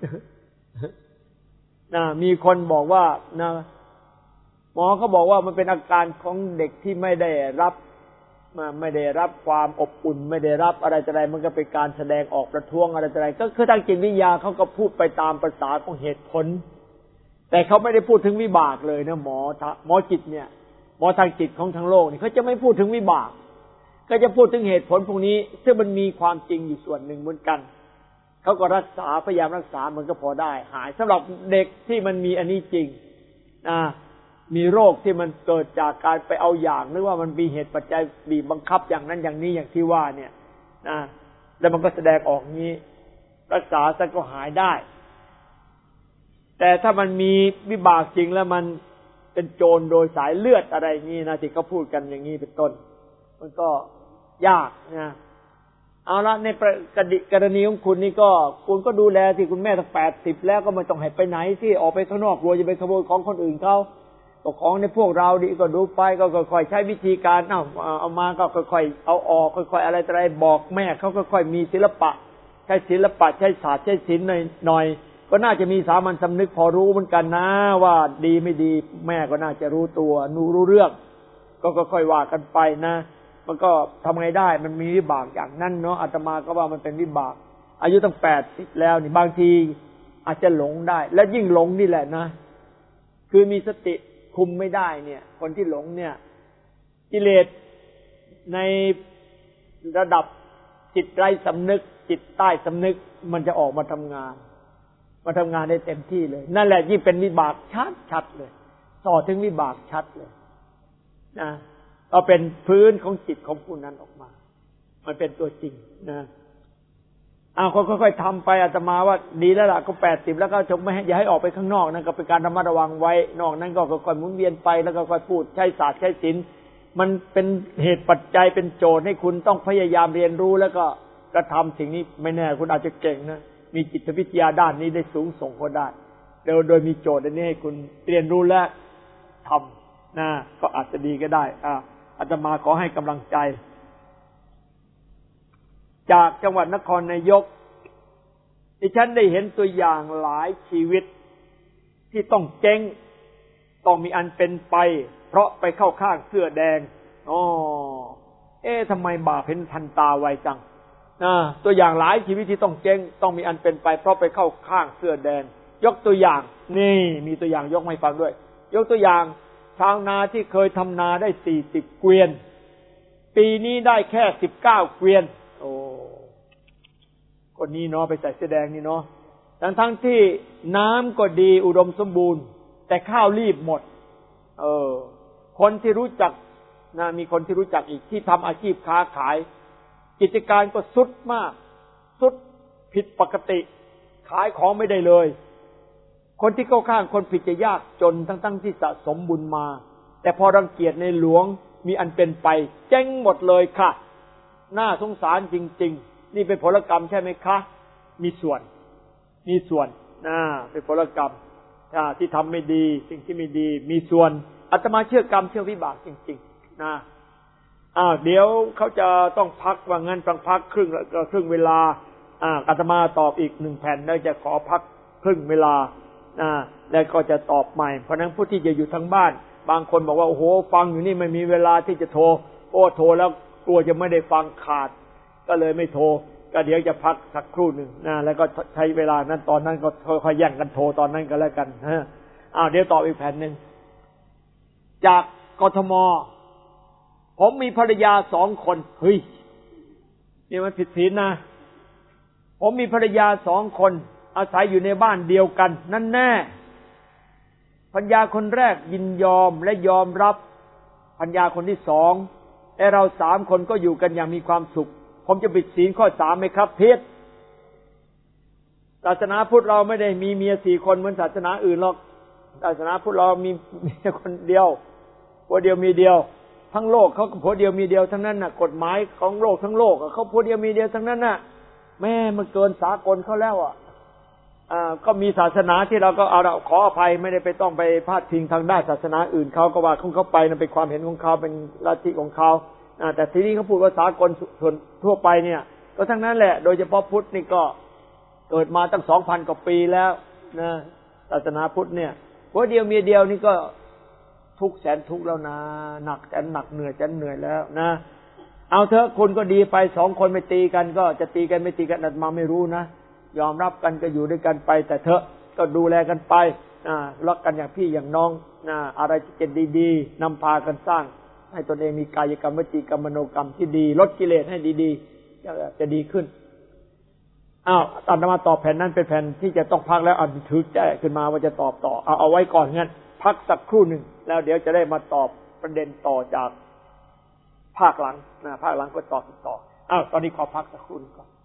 นะมีคนบอกว่านะหมอเขาบอกว่ามันเป็นอาการของเด็กที่ไม่ได้รับความอบอุ่นไม่ได้รับอะไรต่ออะไรมันก็เป็นการแสดงออกประท้วงอะไรต่ออะไรก็คือทางจิตวิทยาเขาก็พูดไปตามภาษาของเหตุผลแต่เขาไม่ได้พูดถึงวิบากเลยนะหมอจิตเนี่ยหมอทางจิตของทางโลกนี่เขาจะไม่พูดถึงวิบากก็จะพูดถึงเหตุผลพวกนี้ซึ่งมันมีความจริงอยู่ส่วนหนึ่งเหมือนกันเขาก็รักษาพยายามรักษามันก็พอได้หายสำหรับเด็กที่มันมีอันนี้จริงมีโรคที่มันเกิดจากการไปเอาอย่างหรือว่ามันมีเหตุปัจจัยบีบบังคับอย่างนั้นอย่างนี้อย่างที่ว่าเนี่ยแล้วมันก็แสดงออกนี้รักษาซะก็หายได้แต่ถ้ามันมีวิบากจริงแล้วมันเป็นโจรโดยสายเลือดอะไรอย่างนี้นะที่เขาพูดกันอย่างนี้เป็นต้นมันก็ยากนะเอาละในกรณีของคุณนี่ก็คุณก็ดูแลที่คุณแม่ตั้ง80แล้วก็ไม่ต้องให้ไปไหนที่ออกไปข้างนอกกลัวจะไปขโมยของคนอื่นเขาก็ของในพวกเราดีก็ดูไปก็ค่อยๆใช้วิธีการเอามาก็ค่อยๆเอาออกค่อยๆอะไรบอกแม่เขาค่อยๆมีศิลปะใช้ศิลปะใช้ศาสตร์ใช้ศิลป์หน่อยก็น่าจะมีสามัญสำนึกพอรู้เหมือนกันนะว่าดีไม่ดีแม่ก็น่าจะรู้ตัวรู้เรื่องก็ค่อยๆว่ากันไปนะมันก็ทำไงได้มันมีวิบากอย่างนั้นเนาะอาตมาก็ว่ามันเป็นวิบากอายุตั้ง80แล้วนี่บางทีอาจจะหลงได้และยิ่งหลงนี่แหละนะคือมีสติคุมไม่ได้เนี่ยคนที่หลงเนี่ยกิเลสในระดับจิตไร้สำนึกจิตใต้สำนึกมันจะออกมาทำงานได้เต็มที่เลยนั่นแหละยิ่งเป็นวิบากชัดเลยส่อถึงวิบากชัดเลยนะเอาเป็นพื้นของจิตของผู้นั้นออกมามันเป็นตัวจริงนะค่อยๆทำไปอาตมาว่าดีแล้วล่ะก็80แล้วก็จงไม่ให้อย่าให้ออกไปข้างนอกนั่นก็เป็นการระมัดระวังไว้นอกนั้นก็ค่อยๆหมุนเวียนไปแล้วก็ค่อยพูดใช้ศาสตร์ใช้ศิลป์มันเป็นเหตุปัจจัยเป็นโจทย์ให้คุณต้องพยายามเรียนรู้แล้วก็กระทำสิ่งนี้ไม่แน่คุณอาจจะเก่งนะมีจิตวิทยาด้านนี้ได้สูงส่งก็ได้โดยมีโจทย์อันนี้ให้คุณเรียนรู้และทำนะก็อาจจะดีก็ได้อาตมาขอให้กำลังใจจากจังหวัดนครนายกดิฉันได้เห็นตัวอย่างหลายชีวิตที่ต้องเจ๊งต้องมีอันเป็นไปเพราะไปเข้าข้างเสื้อแดงทำไมบาปเห็นทันตาไวจังตัวอย่างหลายชีวิตที่ต้องเจ๊งต้องมีอันเป็นไปเพราะไปเข้าข้างเสื้อแดงยกตัวอย่างนี่มีตัวอย่างยกให้ฟังด้วยยกตัวอย่างชาวนาที่เคยทำนาได้40เกวียนปีนี้ได้แค่19เกวียนคนนี้เนาะไปใส่เสื้อแดงนี่เนาะทั้งที่น้ำก็ดีอุดมสมบูรณ์แต่ข้าวรีบหมดคนที่รู้จักมีคนที่รู้จักอีกที่ทำอาชีพค้าขายกิจการก็สุดมากสุดผิดปกติขายของไม่ได้เลยคนที่เข้าข้างคนผิดจะยากจนทั้งที่สะสมบุญมาแต่พอรังเกียจในหลวงมีอันเป็นไปเจ๊งหมดเลยค่ะน่าสงสารจริงๆนี่เป็นผลกรรมใช่ไหมคะมีส่วนเป็นผลกรรมที่ทำไม่ดีสิ่งที่ไม่ดีมีส่วนอาตมาเชื่อกรรมเชื่อวิบากจริงๆนะเดี๋ยวเขาจะต้องพักว่างั้นพักครึ่งเวลาอาตมาตอบอีก1แผ่นแล้วจะขอพักครึ่งเวลาแล้วก็จะตอบใหม่เพราะนั้นผู้ที่จะอยู่ทางบ้านบางคนบอกว่าโอ้โหฟังอยู่นี่ไม่มีเวลาที่จะโทรโอ้โทรแล้วกลัวจะไม่ได้ฟังขาดก็เลยไม่โทรก็เดี๋ยวจะพักสักครู่หนึ่งนะแล้วก็ใช้เวลานั้นตอนนั้นก็ค่อยๆแย่งกันโทรตอนนั้นก็แล้วกันเดี๋ยวตอบอีกแผ่นหนึ่งจากกทมผมมีภรรยา2 คนเฮ้ยนี่มันผิดศีลนะผมมีภรรยา2 คนอาศัยอยู่ในบ้านเดียวกันนั่นแน่ภรรยาคนแรกยินยอมและยอมรับภรรยาคนที่2และเรา3 คนก็อยู่กันอย่างมีความสุขผมจะผิดศีลข้อ3ไหมครับผิดศาสนาพุทธเราไม่ได้มีเมีย4 คนเหมือนศาสนาอื่นหรอกศาสนาพุทธเรามีเมียคนเดียวผัวเดียวมีเดียวทั้งโลกเขาผัวเดียวมีเดียวทั้งนั้นน่ะกฎหมายของโลกทั้งโลกเขาผัวเดียวมีเดียวทั้งนั้นน่ะแม่มันเกินสากลเขาแล้วก็มีศาสนาที่เราก็เอาขออภัยไม่ได้ไปต้องไปพาดพิงทางด้านศาสนาอื่นเขาก็ว่าของเขาไปนั่นเป็นความเห็นของเขาเป็นลัทธิของเขาแต่ทีนี้เขาพูดว่าสากลส่วนทั่วไปเนี่ยก็ทั้งนั้นแหละโดยเฉพาะพุทธนี่ก็เกิดมาตั้ง 2,000 กว่าปีแล้วนะศาสนาพุทธเนี่ยผัวเดียวเมียเดียวนี่ก็ทุกข์แสนทุกข์แล้วนะหนักแสนหนักเหนื่อยแสนเหนื่อยแล้วนะเอาเถอะคุณก็ดีไป2 คนไม่ตีกันก็จะตีกันไม่ตีกันอาตมาไม่รู้นะยอมรับกันก็อยู่ด้วยกันไปแต่เถอะก็ดูแลกันไปรักกันอย่างพี่อย่างน้องอะไรที่จะดีๆนำพากันสร้างให้ตนเองมีกายกรรมวจีกรรมมโนกรรมที่ดีลดกิเลสให้ดีๆจะดีขึ้นอาตมาตอบแผ่นนั้นเป็นแผ่นที่จะต้องพักแล้วถือแจ้ขึ้นมาว่าจะตอบต่อเอาไว้ก่อนงั้นพักสักครู่หนึ่งแล้วเดี๋ยวจะได้มาตอบประเด็นต่อจากภาคหลังภาคหลังก็ตอบต่อตอนนี้ขอพักสักครู่ก่อน